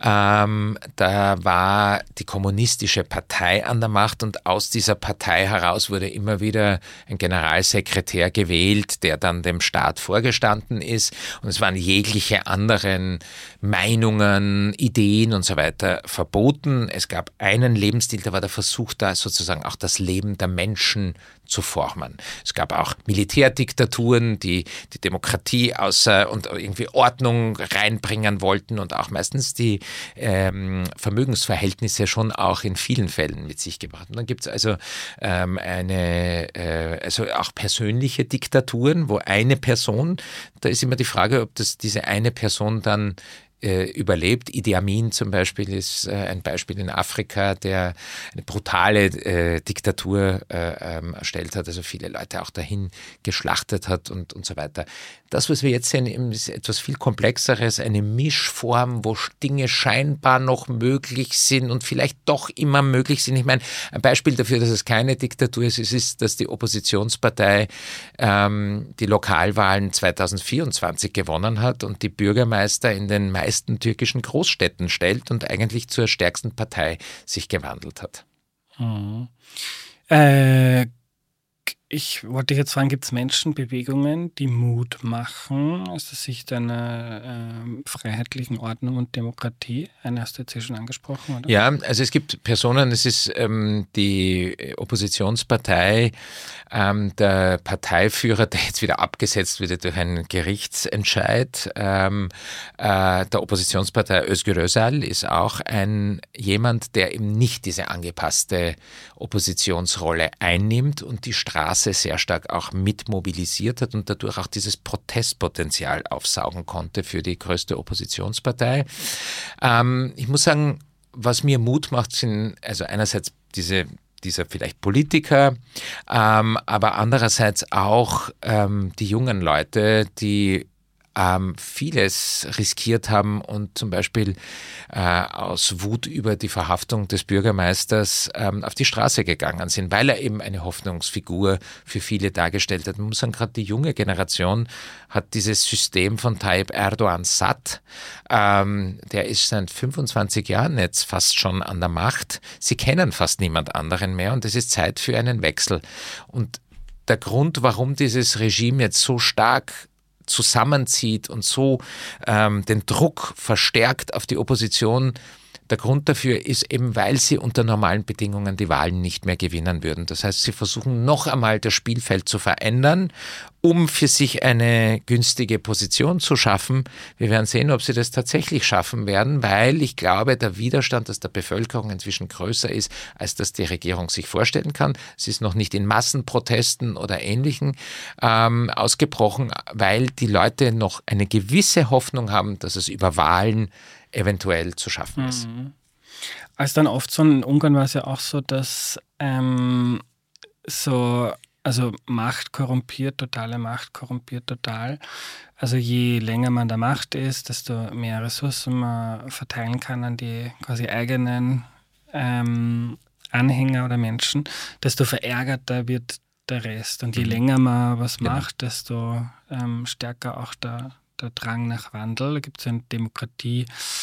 ähm, da war die kommunistische Partei an der Macht und aus dieser Partei heraus wurde immer wieder ein Generalsekretär gewählt, der dann dem Staat vorgestanden ist. Und es waren jegliche anderen Meinungen, Ideen und so weiter verboten. Es gab einen Lebensstil, da war der Versuch da, sozusagen auch das Leben der Menschen zu formen. Es gab auch Militärdiktaturen, die die Demokratie außer und irgendwie Ordnung reinbringen wollten und auch meistens die ähm, Vermögensverhältnisse schon auch in vielen Fällen mit sich gebracht. Und dann gibt es also ähm, eine, äh, also auch persönliche Diktaturen, wo eine Person, da ist immer die Frage, ob das diese eine Person dann überlebt. Idi Amin zum Beispiel ist äh, ein Beispiel in Afrika, der eine brutale äh, Diktatur äh, ähm, erstellt hat, also viele Leute auch dahin geschlachtet hat und, und so weiter. Das, was wir jetzt sehen, ist etwas viel Komplexeres, eine Mischform, wo Dinge scheinbar noch möglich sind und vielleicht doch immer möglich sind. Ich meine, ein Beispiel dafür, dass es keine Diktatur ist, ist, dass die Oppositionspartei ähm, die Lokalwahlen zweitausendvierundzwanzig gewonnen hat und die Bürgermeister in den meisten türkischen Großstädten stellt und eigentlich zur stärksten Partei sich gewandelt hat. Mhm. Äh, ich wollte jetzt fragen, gibt es Menschen, Bewegungen, die Mut machen aus der Sicht einer äh, freiheitlichen Ordnung und Demokratie? Eine hast du jetzt hier schon angesprochen, oder? Ja, also es gibt Personen, es ist ähm, die Oppositionspartei, ähm, der Parteiführer, der jetzt wieder abgesetzt wird durch einen Gerichtsentscheid, ähm, äh, der Oppositionspartei Özgür Özal ist auch ein jemand, der eben nicht diese angepasste Oppositionsrolle einnimmt und die Straße sehr stark auch mitmobilisiert hat und dadurch auch dieses Protestpotenzial aufsaugen konnte für die größte Oppositionspartei. Ähm, ich muss sagen, was mir Mut macht, sind also einerseits diese dieser vielleicht Politiker, ähm, aber andererseits auch ähm, die jungen Leute, die ähm, vieles riskiert haben und zum Beispiel äh, aus Wut über die Verhaftung des Bürgermeisters ähm, auf die Straße gegangen sind, weil er eben eine Hoffnungsfigur für viele dargestellt hat. Man muss sagen, gerade die junge Generation hat dieses System von Tayyip Erdogan satt. Ähm, der ist seit fünfundzwanzig Jahren jetzt fast schon an der Macht. Sie kennen fast niemand anderen mehr und es ist Zeit für einen Wechsel. Und der Grund, warum dieses Regime jetzt so stark zusammenzieht und so ähm, den Druck verstärkt auf die Opposition, der Grund dafür ist eben, weil sie unter normalen Bedingungen die Wahlen nicht mehr gewinnen würden. Das heißt, sie versuchen noch einmal das Spielfeld zu verändern, um für sich eine günstige Position zu schaffen. Wir werden sehen, ob sie das tatsächlich schaffen werden, weil ich glaube, der Widerstand aus der Bevölkerung inzwischen größer ist, als das die Regierung sich vorstellen kann. Es ist noch nicht in Massenprotesten oder Ähnlichem ähm, ausgebrochen, weil die Leute noch eine gewisse Hoffnung haben, dass es über Wahlen eventuell zu schaffen ist. Mhm. Also dann oft so in Ungarn war es ja auch so, dass ähm, so, also Macht korrumpiert, totale Macht korrumpiert total. Also je länger man der Macht ist, desto mehr Ressourcen man verteilen kann an die quasi eigenen ähm, Anhänger oder Menschen, desto verärgerter wird der Rest. Und je mhm. länger man was genau. macht, desto ähm, stärker auch der, der Drang nach Wandel. Da gibt es ja in Demokratie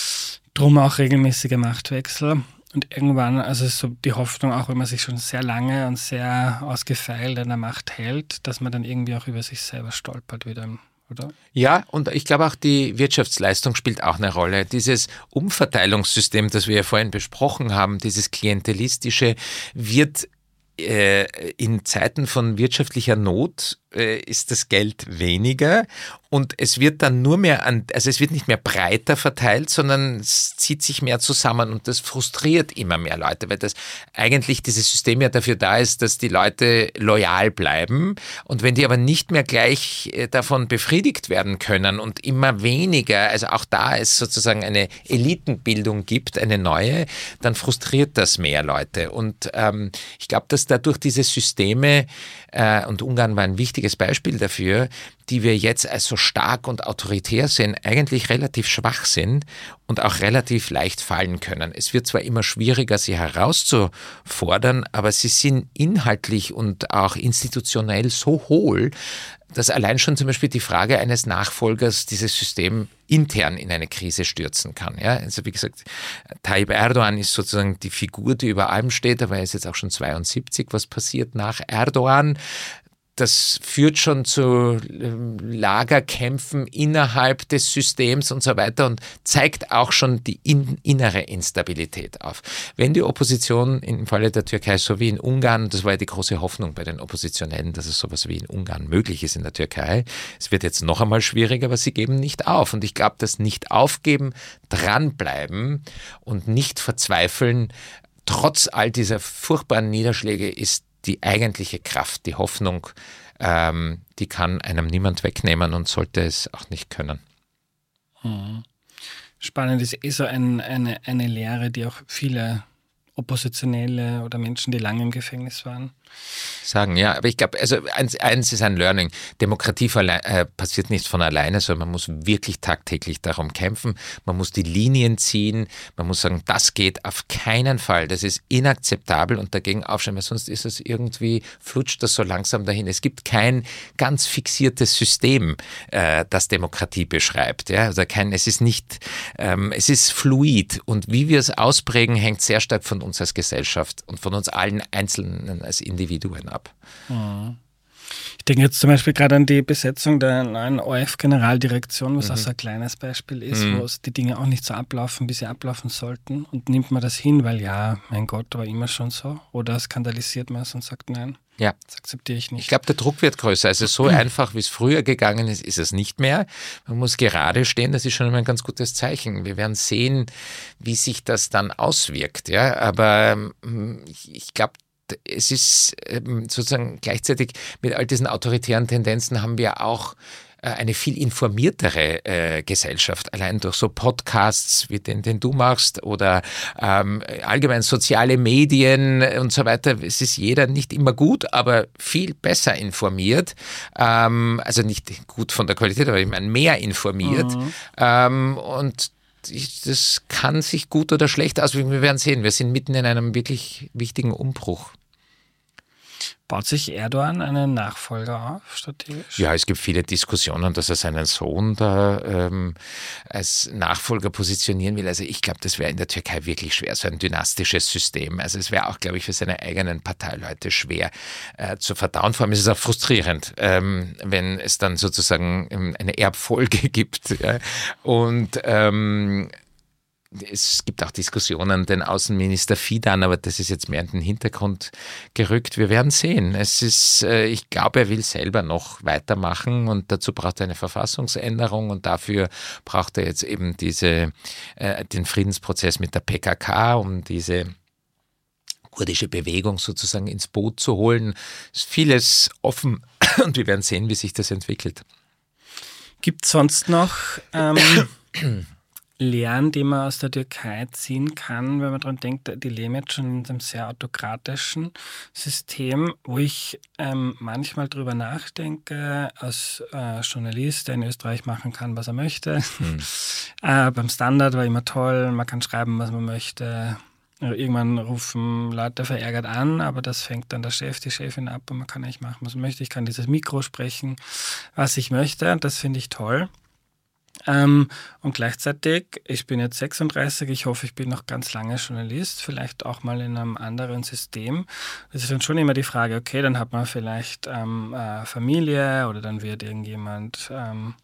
drum auch regelmäßige Machtwechsel. Und irgendwann, also so die Hoffnung, auch wenn man sich schon sehr lange und sehr ausgefeilt an der Macht hält, dass man dann irgendwie auch über sich selber stolpert wieder, oder? Ja, und ich glaube auch die Wirtschaftsleistung spielt auch eine Rolle. Dieses Umverteilungssystem, das wir ja vorhin besprochen haben, dieses klientelistische, wird äh, in Zeiten von wirtschaftlicher Not äh, ist das Geld weniger und es wird dann nur mehr an, also es wird nicht mehr breiter verteilt, sondern es zieht sich mehr zusammen und das frustriert immer mehr Leute, weil das eigentlich dieses System ja dafür da ist, dass die Leute loyal bleiben und wenn die aber nicht mehr gleich äh, davon befriedigt werden können und immer weniger, also auch da es sozusagen eine Elitenbildung gibt, eine neue, dann frustriert das mehr Leute und ähm, ich glaube, dass dadurch diese Systeme, äh, und Ungarn war ein wichtiges Beispiel dafür, die wir jetzt als so stark und autoritär sehen, eigentlich relativ schwach sind und auch relativ leicht fallen können. Es wird zwar immer schwieriger, sie herauszufordern, aber sie sind inhaltlich und auch institutionell so hohl, dass allein schon zum Beispiel die Frage eines Nachfolgers dieses System intern in eine Krise stürzen kann. Ja? Also wie gesagt, Tayyip Erdogan ist sozusagen die Figur, die über allem steht, aber er ist jetzt auch schon zweiundsiebzig. Was passiert nach Erdogan? Das führt schon zu Lagerkämpfen innerhalb des Systems und so weiter und zeigt auch schon die in, innere Instabilität auf. Wenn die Opposition im Falle der Türkei, so wie in Ungarn, das war ja die große Hoffnung bei den Oppositionellen, dass es sowas wie in Ungarn möglich ist in der Türkei. Es wird jetzt noch einmal schwieriger, aber sie geben nicht auf. Und ich glaube, das Nicht-Aufgeben, dranbleiben und nicht verzweifeln, trotz all dieser furchtbaren Niederschläge ist die eigentliche Kraft, die Hoffnung, ähm, die kann einem niemand wegnehmen und sollte es auch nicht können. Spannend ist eh so ein, eine, eine Lehre, die auch viele Oppositionelle oder Menschen, die lange im Gefängnis waren, sagen, ja, aber ich glaube, also eins, eins ist ein Learning. Demokratie verle- äh, passiert nicht von alleine, sondern man muss wirklich tagtäglich darum kämpfen. Man muss die Linien ziehen. Man muss sagen, das geht auf keinen Fall. Das ist inakzeptabel und dagegen aufstehen, weil sonst ist es irgendwie, flutscht das so langsam dahin. Es gibt kein ganz fixiertes System, äh, das Demokratie beschreibt. Ja? Also kein, es ist nicht, ähm, es ist fluid und wie wir es ausprägen, hängt sehr stark von uns als Gesellschaft und von uns allen Einzelnen als Individuen ab. Ich denke jetzt zum Beispiel gerade an die Besetzung der neuen O R F-Generaldirektion, was mhm. auch so ein kleines Beispiel ist, mhm. wo die Dinge auch nicht so ablaufen, wie sie ablaufen sollten. Und nimmt man das hin, weil ja, mein Gott, war immer schon so? Oder skandalisiert man es und sagt, nein, ja. das akzeptiere ich nicht. Ich glaube, der Druck wird größer. Also so mhm. einfach, wie es früher gegangen ist, ist es nicht mehr. Man muss gerade stehen, das ist schon immer ein ganz gutes Zeichen. Wir werden sehen, wie sich das dann auswirkt. Ja? Aber ich glaube, es ist ähm, sozusagen gleichzeitig mit all diesen autoritären Tendenzen haben wir auch äh, eine viel informiertere äh, Gesellschaft, allein durch so Podcasts wie den, den du machst oder ähm, allgemein soziale Medien und so weiter. Es ist jeder nicht immer gut, aber viel besser informiert. Ähm, also nicht gut von der Qualität, aber ich meine mehr informiert. Mhm. Ähm, und das kann sich gut oder schlecht auswirken. Wir werden sehen. Wir sind mitten in einem wirklich wichtigen Umbruch. Baut sich Erdogan einen Nachfolger auf, strategisch? Ja, es gibt viele Diskussionen, dass er seinen Sohn da ähm, als Nachfolger positionieren will. Also ich glaube, das wäre in der Türkei wirklich schwer, so ein dynastisches System. Also es wäre auch, glaube ich, für seine eigenen Parteileute schwer äh, zu verdauen. Vor allem ist es auch frustrierend, ähm, wenn es dann sozusagen ähm, eine Erbfolge gibt. Ja? Und ähm, es gibt auch Diskussionen, den Außenminister Fidan, aber das ist jetzt mehr in den Hintergrund gerückt. Wir werden sehen. Es ist, äh, ich glaube, er will selber noch weitermachen und dazu braucht er eine Verfassungsänderung und dafür braucht er jetzt eben diese, äh, den Friedensprozess mit der P K K, um diese kurdische Bewegung sozusagen ins Boot zu holen. Es ist vieles offen und wir werden sehen, wie sich das entwickelt. Gibt es sonst noch ähm Lehren, die man aus der Türkei ziehen kann, wenn man daran denkt, die leben jetzt schon in einem sehr autokratischen System, wo ich ähm, manchmal drüber nachdenke, als äh, Journalist, der in Österreich machen kann, was er möchte. Mhm. äh, beim Standard war immer toll, man kann schreiben, was man möchte. Irgendwann rufen Leute verärgert an, aber das fängt dann der Chef, die Chefin ab und man kann eigentlich machen, was man möchte. Ich kann dieses Mikro sprechen, was ich möchte, und das finde ich toll. Ähm, und gleichzeitig, ich bin jetzt sechsunddreißig, ich hoffe, ich bin noch ganz lange Journalist, vielleicht auch mal in einem anderen System. Das ist dann schon immer die Frage, okay, dann hat man vielleicht ähm, äh, Familie oder dann wird irgendjemand... Ähm,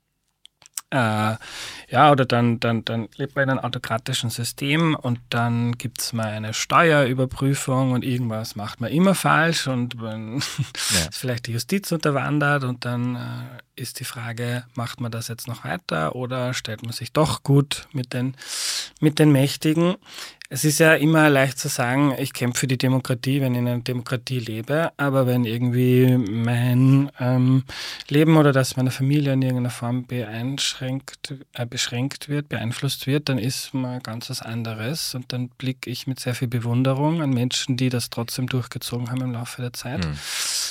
Äh, ja, oder dann, dann, dann lebt man in einem autokratischen System und dann gibt es mal eine Steuerüberprüfung und irgendwas macht man immer falsch und man ja. ist vielleicht die Justiz unterwandert und dann äh, ist die Frage, macht man das jetzt noch weiter oder stellt man sich doch gut mit den, mit den Mächtigen? Es ist ja immer leicht zu sagen, ich kämpfe für die Demokratie, wenn ich in einer Demokratie lebe, aber wenn irgendwie mein ähm, Leben oder das meiner Familie in irgendeiner Form beeinschränkt, äh, beschränkt wird, beeinflusst wird, dann ist mal ganz was anderes und dann blicke ich mit sehr viel Bewunderung an Menschen, die das trotzdem durchgezogen haben im Laufe der Zeit. Mhm.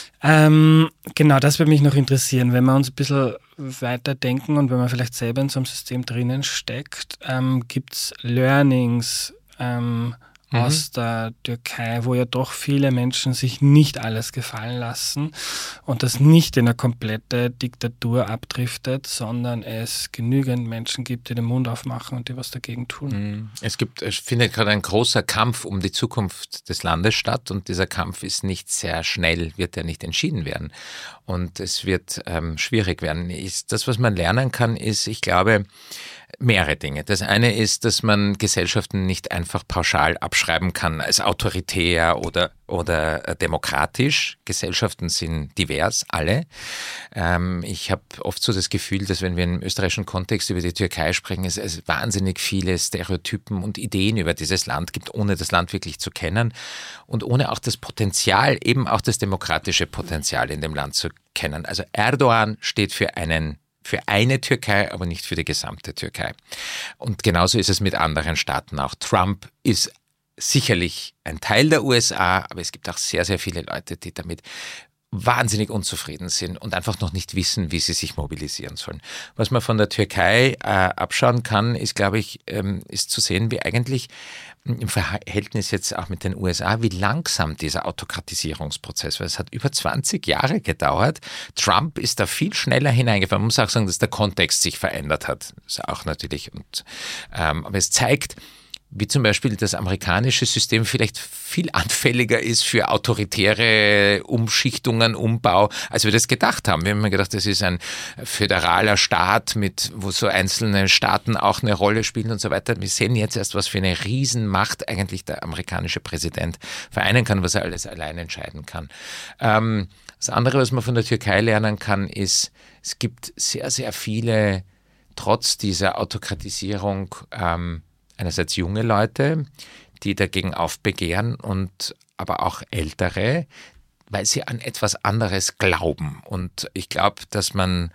Ähm, genau, das würde mich noch interessieren, wenn wir uns ein bisschen weiter denken und wenn man vielleicht selber in so einem System drinnen steckt, ähm, gibt es Learnings, Ähm, mhm. aus der Türkei, wo ja doch viele Menschen sich nicht alles gefallen lassen und das nicht in eine komplette Diktatur abdriftet, sondern es genügend Menschen gibt, die den Mund aufmachen und die was dagegen tun. Es gibt, es findet gerade ein großer Kampf um die Zukunft des Landes statt und dieser Kampf ist nicht sehr schnell, wird er nicht entschieden werden und es wird ähm, schwierig werden. Ist, das, was man lernen kann, ist, ich glaube, mehrere Dinge. Das eine ist, dass man Gesellschaften nicht einfach pauschal abschreiben kann als autoritär oder, oder demokratisch. Gesellschaften sind divers, alle. Ähm, ich habe oft so das Gefühl, dass wenn wir im österreichischen Kontext über die Türkei sprechen, es, es wahnsinnig viele Stereotypen und Ideen über dieses Land gibt, ohne das Land wirklich zu kennen und ohne auch das Potenzial, eben auch das demokratische Potenzial in dem Land zu kennen. Also Erdogan steht für einen Für eine Türkei, aber nicht für die gesamte Türkei. Und genauso ist es mit anderen Staaten auch. Trump ist sicherlich ein Teil der U S A, aber es gibt auch sehr, sehr viele Leute, die damit wahnsinnig unzufrieden sind und einfach noch nicht wissen, wie sie sich mobilisieren sollen. Was man von der Türkei äh, abschauen kann, ist, glaube ich, ähm, ist zu sehen, wie eigentlich im Verhältnis jetzt auch mit den U S A, wie langsam dieser Autokratisierungsprozess war. Es hat über zwanzig Jahre gedauert. Trump ist da viel schneller hineingefahren. Man muss auch sagen, dass der Kontext sich verändert hat. Das ist auch natürlich. Und, ähm, aber es zeigt, wie zum Beispiel das amerikanische System vielleicht viel anfälliger ist für autoritäre Umschichtungen, Umbau, als wir das gedacht haben. Wir haben immer gedacht, das ist ein föderaler Staat, mit, wo so einzelne Staaten auch eine Rolle spielen und so weiter. Wir sehen jetzt erst, was für eine Riesenmacht eigentlich der amerikanische Präsident vereinen kann, was er alles allein entscheiden kann. Ähm, das andere, was man von der Türkei lernen kann, ist, es gibt sehr, sehr viele, trotz dieser Autokratisierung, ähm, einerseits junge Leute, die dagegen aufbegehren und aber auch ältere, weil sie an etwas anderes glauben. Und ich glaube, dass man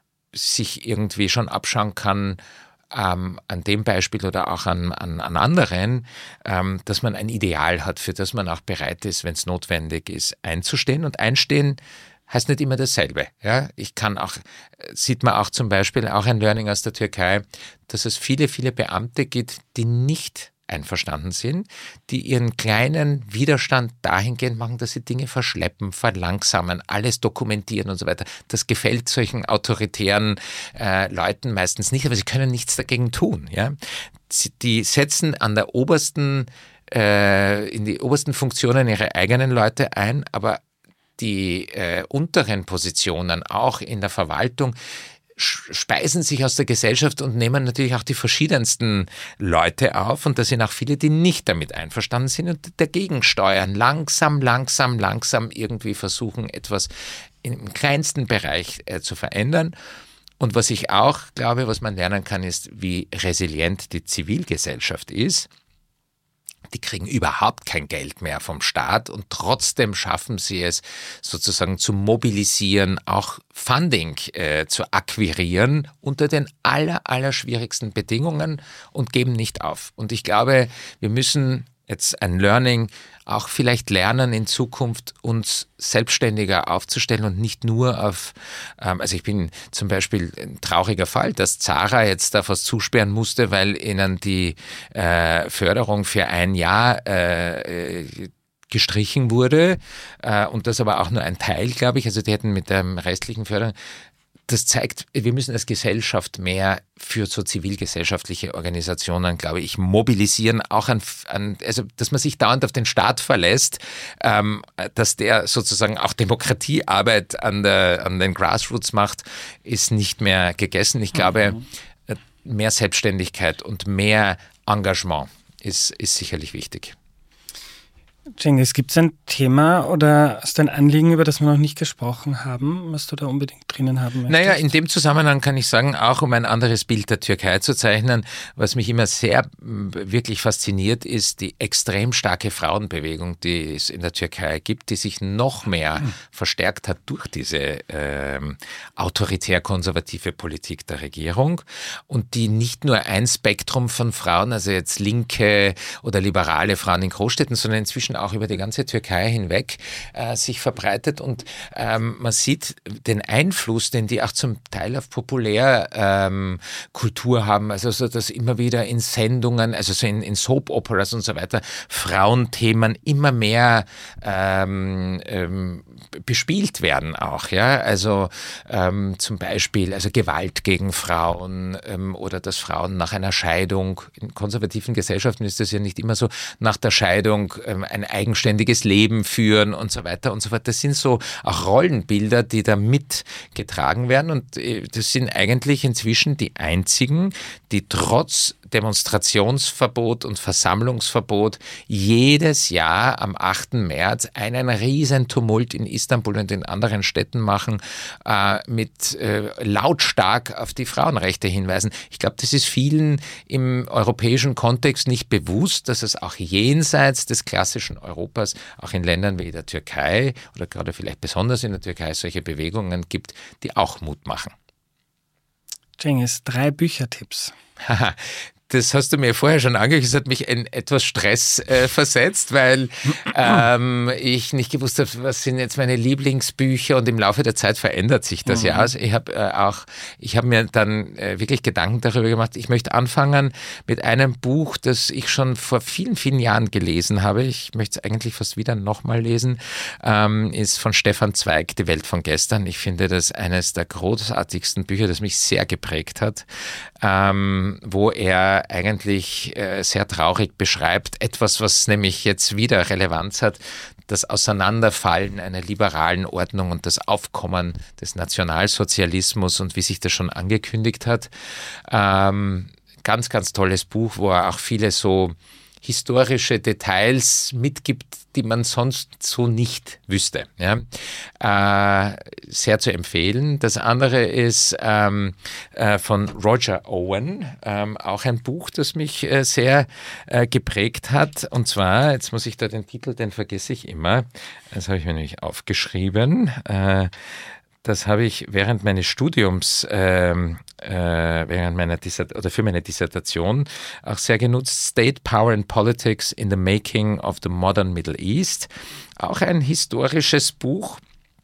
sich irgendwie schon abschauen kann, ähm, an dem Beispiel oder auch an, an, an anderen, ähm, dass man ein Ideal hat, für das man auch bereit ist, wenn es notwendig ist, einzustehen. Und einstehen heißt nicht immer dasselbe. Ja? Ich kann auch, sieht man auch zum Beispiel, auch ein Learning aus der Türkei, dass es viele, viele Beamte gibt, die nicht einverstanden sind, die ihren kleinen Widerstand dahingehend machen, dass sie Dinge verschleppen, verlangsamen, alles dokumentieren und so weiter. Das gefällt solchen autoritären äh, Leuten meistens nicht, aber sie können nichts dagegen tun. Ja? Sie, die setzen an der obersten, äh, in die obersten Funktionen ihre eigenen Leute ein, aber die äh, unteren Positionen, auch in der Verwaltung, speisen sich aus der Gesellschaft und nehmen natürlich auch die verschiedensten Leute auf. Und da sind auch viele, die nicht damit einverstanden sind und dagegen steuern. Langsam, langsam, langsam irgendwie versuchen, etwas im kleinsten Bereich äh, zu verändern. Und was ich auch glaube, was man lernen kann, ist, wie resilient die Zivilgesellschaft ist. Die kriegen überhaupt kein Geld mehr vom Staat und trotzdem schaffen sie es sozusagen zu mobilisieren, auch Funding äh, zu akquirieren unter den aller, aller schwierigsten Bedingungen und geben nicht auf. Und ich glaube, wir müssen jetzt ein Learning, auch vielleicht lernen in Zukunft uns selbstständiger aufzustellen und nicht nur auf, ähm, also ich bin zum Beispiel ein trauriger Fall, dass Zara jetzt da was zusperren musste, weil ihnen die äh, Förderung für ein Jahr äh, gestrichen wurde äh, und das aber auch nur ein Teil, glaube ich, also die hätten mit der restlichen Förderung. Das zeigt, wir müssen als Gesellschaft mehr für so zivilgesellschaftliche Organisationen, glaube ich, mobilisieren, auch an, an also dass man sich dauernd auf den Staat verlässt, ähm, dass der sozusagen auch Demokratiearbeit an, der, an den Grassroots macht, ist nicht mehr gegessen. Ich glaube, mhm. mehr Selbstständigkeit und mehr Engagement ist, ist sicherlich wichtig. Cengiz, gibt es ein Thema oder ist ein Anliegen, über das wir noch nicht gesprochen haben, was du da unbedingt drinnen haben möchtest? Naja, in dem Zusammenhang kann ich sagen, auch um ein anderes Bild der Türkei zu zeichnen, was mich immer sehr wirklich fasziniert, ist die extrem starke Frauenbewegung, die es in der Türkei gibt, die sich noch mehr hm. verstärkt hat durch diese ähm, autoritär-konservative Politik der Regierung und die nicht nur ein Spektrum von Frauen, also jetzt linke oder liberale Frauen in Großstädten, sondern inzwischen auch über die ganze Türkei hinweg äh, sich verbreitet und ähm, man sieht den Einfluss, den die auch zum Teil auf Populärkultur ähm, haben, also so, dass immer wieder in Sendungen, also so in, in Soap-Operas und so weiter, Frauenthemen immer mehr ähm, ähm, bespielt werden auch, ja, also ähm, zum Beispiel also Gewalt gegen Frauen ähm, oder dass Frauen nach einer Scheidung, in konservativen Gesellschaften ist das ja nicht immer so, nach der Scheidung ähm, ein eigenständiges Leben führen und so weiter und so fort. Das sind so auch Rollenbilder, die da mitgetragen werden und das sind eigentlich inzwischen die einzigen, die trotz Demonstrationsverbot und Versammlungsverbot jedes Jahr am achten März einen riesen Tumult in Istanbul und in anderen Städten machen, äh, mit äh, lautstark auf die Frauenrechte hinweisen. Ich glaube, das ist vielen im europäischen Kontext nicht bewusst, dass es auch jenseits des klassischen Europas, auch in Ländern wie der Türkei oder gerade vielleicht besonders in der Türkei solche Bewegungen gibt, die auch Mut machen. Cengiz, drei Büchertipps. Haha. Das hast du mir vorher schon angekündigt, das hat mich in etwas Stress äh, versetzt, weil ähm, ich nicht gewusst habe, was sind jetzt meine Lieblingsbücher und im Laufe der Zeit verändert sich das mhm. ja. Also ich habe äh, auch, ich habe mir dann äh, wirklich Gedanken darüber gemacht, ich möchte anfangen mit einem Buch, das ich schon vor vielen, vielen Jahren gelesen habe. Ich möchte es eigentlich fast wieder nochmal lesen, ähm, ist von Stefan Zweig, Die Welt von gestern. Ich finde das eines der großartigsten Bücher, das mich sehr geprägt hat, ähm, wo er eigentlich äh, sehr traurig beschreibt, etwas, was nämlich jetzt wieder Relevanz hat, das Auseinanderfallen einer liberalen Ordnung und das Aufkommen des Nationalsozialismus und wie sich das schon angekündigt hat. Ähm, ganz, ganz tolles Buch, wo er auch viele so historische Details mitgibt, die man sonst so nicht wüsste. Ja? Äh, sehr zu empfehlen. Das andere ist ähm, äh, von Roger Owen, ähm, auch ein Buch, das mich äh, sehr äh, geprägt hat. Und zwar, jetzt muss ich da den Titel, den vergesse ich immer. Das habe ich mir nämlich aufgeschrieben. Äh, Das habe ich während meines Studiums, ähm, äh, während meiner Dissert- oder für meine Dissertation auch sehr genutzt. State Power and Politics in the Making of the Modern Middle East. Auch ein historisches Buch.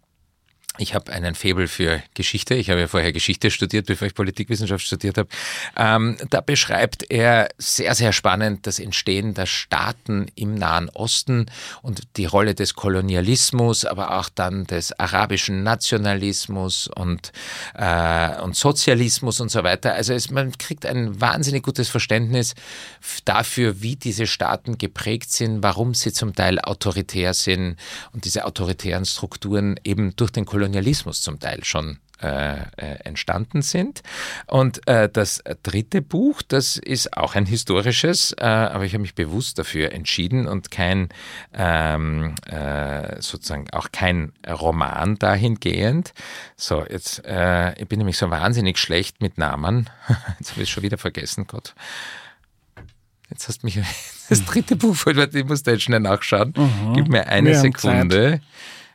Ich habe einen Faible für Geschichte. Ich habe ja vorher Geschichte studiert, bevor ich Politikwissenschaft studiert habe. Ähm, da beschreibt er sehr, sehr spannend das Entstehen der Staaten im Nahen Osten und die Rolle des Kolonialismus, aber auch dann des arabischen Nationalismus und, äh, und Sozialismus und so weiter. Also es, man kriegt ein wahnsinnig gutes Verständnis dafür, wie diese Staaten geprägt sind, warum sie zum Teil autoritär sind und diese autoritären Strukturen eben durch den Kolonialismus Kolonialismus zum Teil schon äh, äh, entstanden sind. Und äh, das dritte Buch, das ist auch ein historisches, äh, aber ich habe mich bewusst dafür entschieden und kein ähm, äh, sozusagen auch kein Roman dahingehend. So, jetzt, äh, ich bin nämlich so wahnsinnig schlecht mit Namen. Jetzt habe ich es schon wieder vergessen, Gott. Jetzt hast du mich das dritte Buch, ich muss da jetzt schnell nachschauen. Mhm. Gib mir eine Sekunde. Zeit.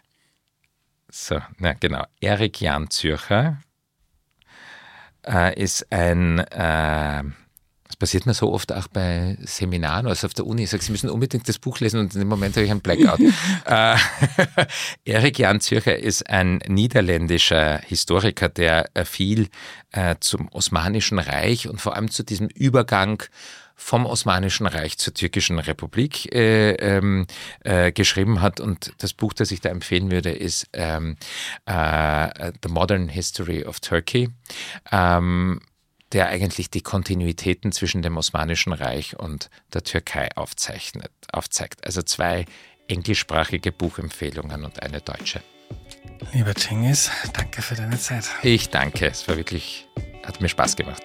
So, na genau. Erik Jan Zürcher äh, ist ein, äh, Das passiert mir so oft auch bei Seminaren, also auf der Uni. Ich sage, Sie müssen unbedingt das Buch lesen und in dem Moment habe ich einen Blackout. äh, Erik Jan Zürcher ist ein niederländischer Historiker, der viel äh, zum Osmanischen Reich und vor allem zu diesem Übergang vom Osmanischen Reich zur Türkischen Republik äh, ähm, äh, geschrieben hat. Und das Buch, das ich da empfehlen würde, ist ähm, äh, The Modern History of Turkey. Ähm, der eigentlich die Kontinuitäten zwischen dem Osmanischen Reich und der Türkei aufzeichnet, aufzeigt. Also zwei englischsprachige Buchempfehlungen und eine deutsche. Lieber Cengiz, danke für deine Zeit. Ich danke, es war wirklich, hat mir Spaß gemacht.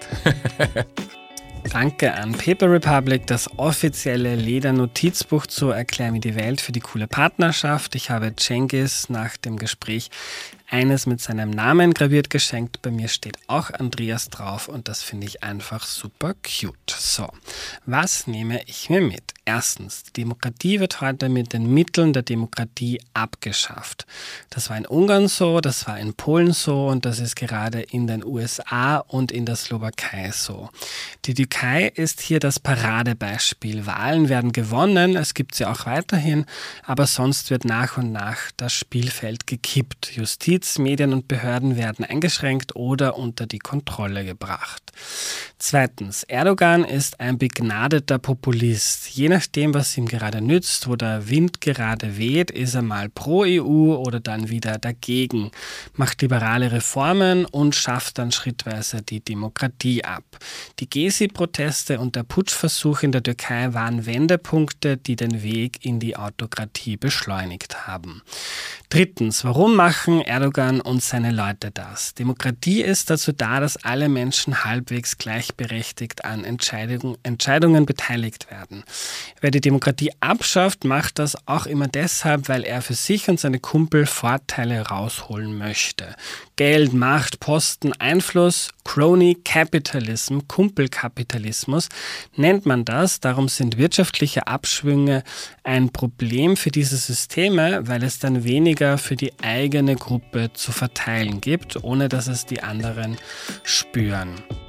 Danke an Paper Republic, das offizielle Ledernotizbuch zu Erklär mir die Welt, für die coole Partnerschaft. Ich habe Cengiz nach dem Gespräch eines mit seinem Namen graviert geschenkt. Bei mir steht auch Andreas drauf und das finde ich einfach super cute. So, was nehme ich mir mit? Erstens, die Demokratie wird heute mit den Mitteln der Demokratie abgeschafft. Das war in Ungarn so, das war in Polen so und das ist gerade in den U S A und in der Slowakei so. Die Türkei ist hier das Paradebeispiel. Wahlen werden gewonnen, es gibt sie auch weiterhin, aber sonst wird nach und nach das Spielfeld gekippt. Justiz, Medien und Behörden werden eingeschränkt oder unter die Kontrolle gebracht. Zweitens, Erdogan ist ein begnadeter Populist. Je nachdem, was ihm gerade nützt, wo der Wind gerade weht, ist er mal pro E U oder dann wieder dagegen, macht liberale Reformen und schafft dann schrittweise die Demokratie ab. Die Gezi-Proteste und der Putschversuch in der Türkei waren Wendepunkte, die den Weg in die Autokratie beschleunigt haben. Drittens, warum machen Erdogan und seine Leute das? Demokratie ist dazu da, dass alle Menschen halbwegs gleichberechtigt an Entscheidung, Entscheidungen beteiligt werden. Wer die Demokratie abschafft, macht das auch immer deshalb, weil er für sich und seine Kumpel Vorteile rausholen möchte. Geld, Macht, Posten, Einfluss, Crony Capitalism, Kumpelkapitalismus nennt man das. Darum sind wirtschaftliche Abschwünge ein Problem für diese Systeme, weil es dann weniger für die eigene Gruppe zu verteilen gibt, ohne dass es die anderen spüren.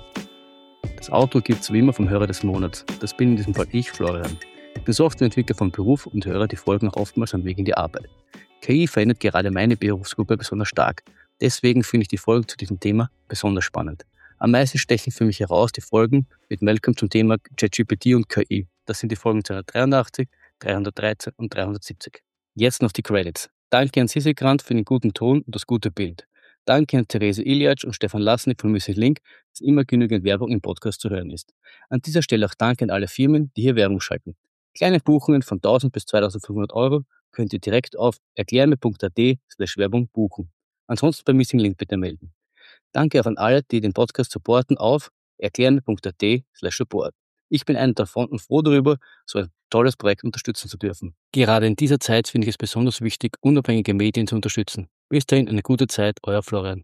Das Outro gibt es wie immer vom Hörer des Monats. Das bin in diesem Fall ich, Florian. Ich bin Softwareentwickler vom Beruf und höre die Folgen auch oftmals am Weg in die Arbeit. K I verändert gerade meine Berufsgruppe besonders stark. Deswegen finde ich die Folgen zu diesem Thema besonders spannend. Am meisten stechen für mich heraus die Folgen mit Malcolm zum Thema ChatGPT und K I. Das sind die Folgen zweihundertdreiundachtzig, dreihundertdreizehn und dreihundertsiebzig. Jetzt noch die Credits. Danke an Sissi Grant für den guten Ton und das gute Bild. Danke an Therese Iliac und Stefan Lasnik von Music Link, dass immer genügend Werbung im Podcast zu hören ist. An dieser Stelle auch Danke an alle Firmen, die hier Werbung schalten. Kleine Buchungen von tausend bis zweitausendfünfhundert Euro könnt ihr direkt auf erklärme punkt at slash Werbung buchen. Ansonsten bei Missing Link bitte melden. Danke auch an alle, die den Podcast supporten auf erklärme punkt at slash support. Ich bin einer davon und froh darüber, so ein tolles Projekt unterstützen zu dürfen. Gerade in dieser Zeit finde ich es besonders wichtig, unabhängige Medien zu unterstützen. Bis dahin eine gute Zeit, euer Florian.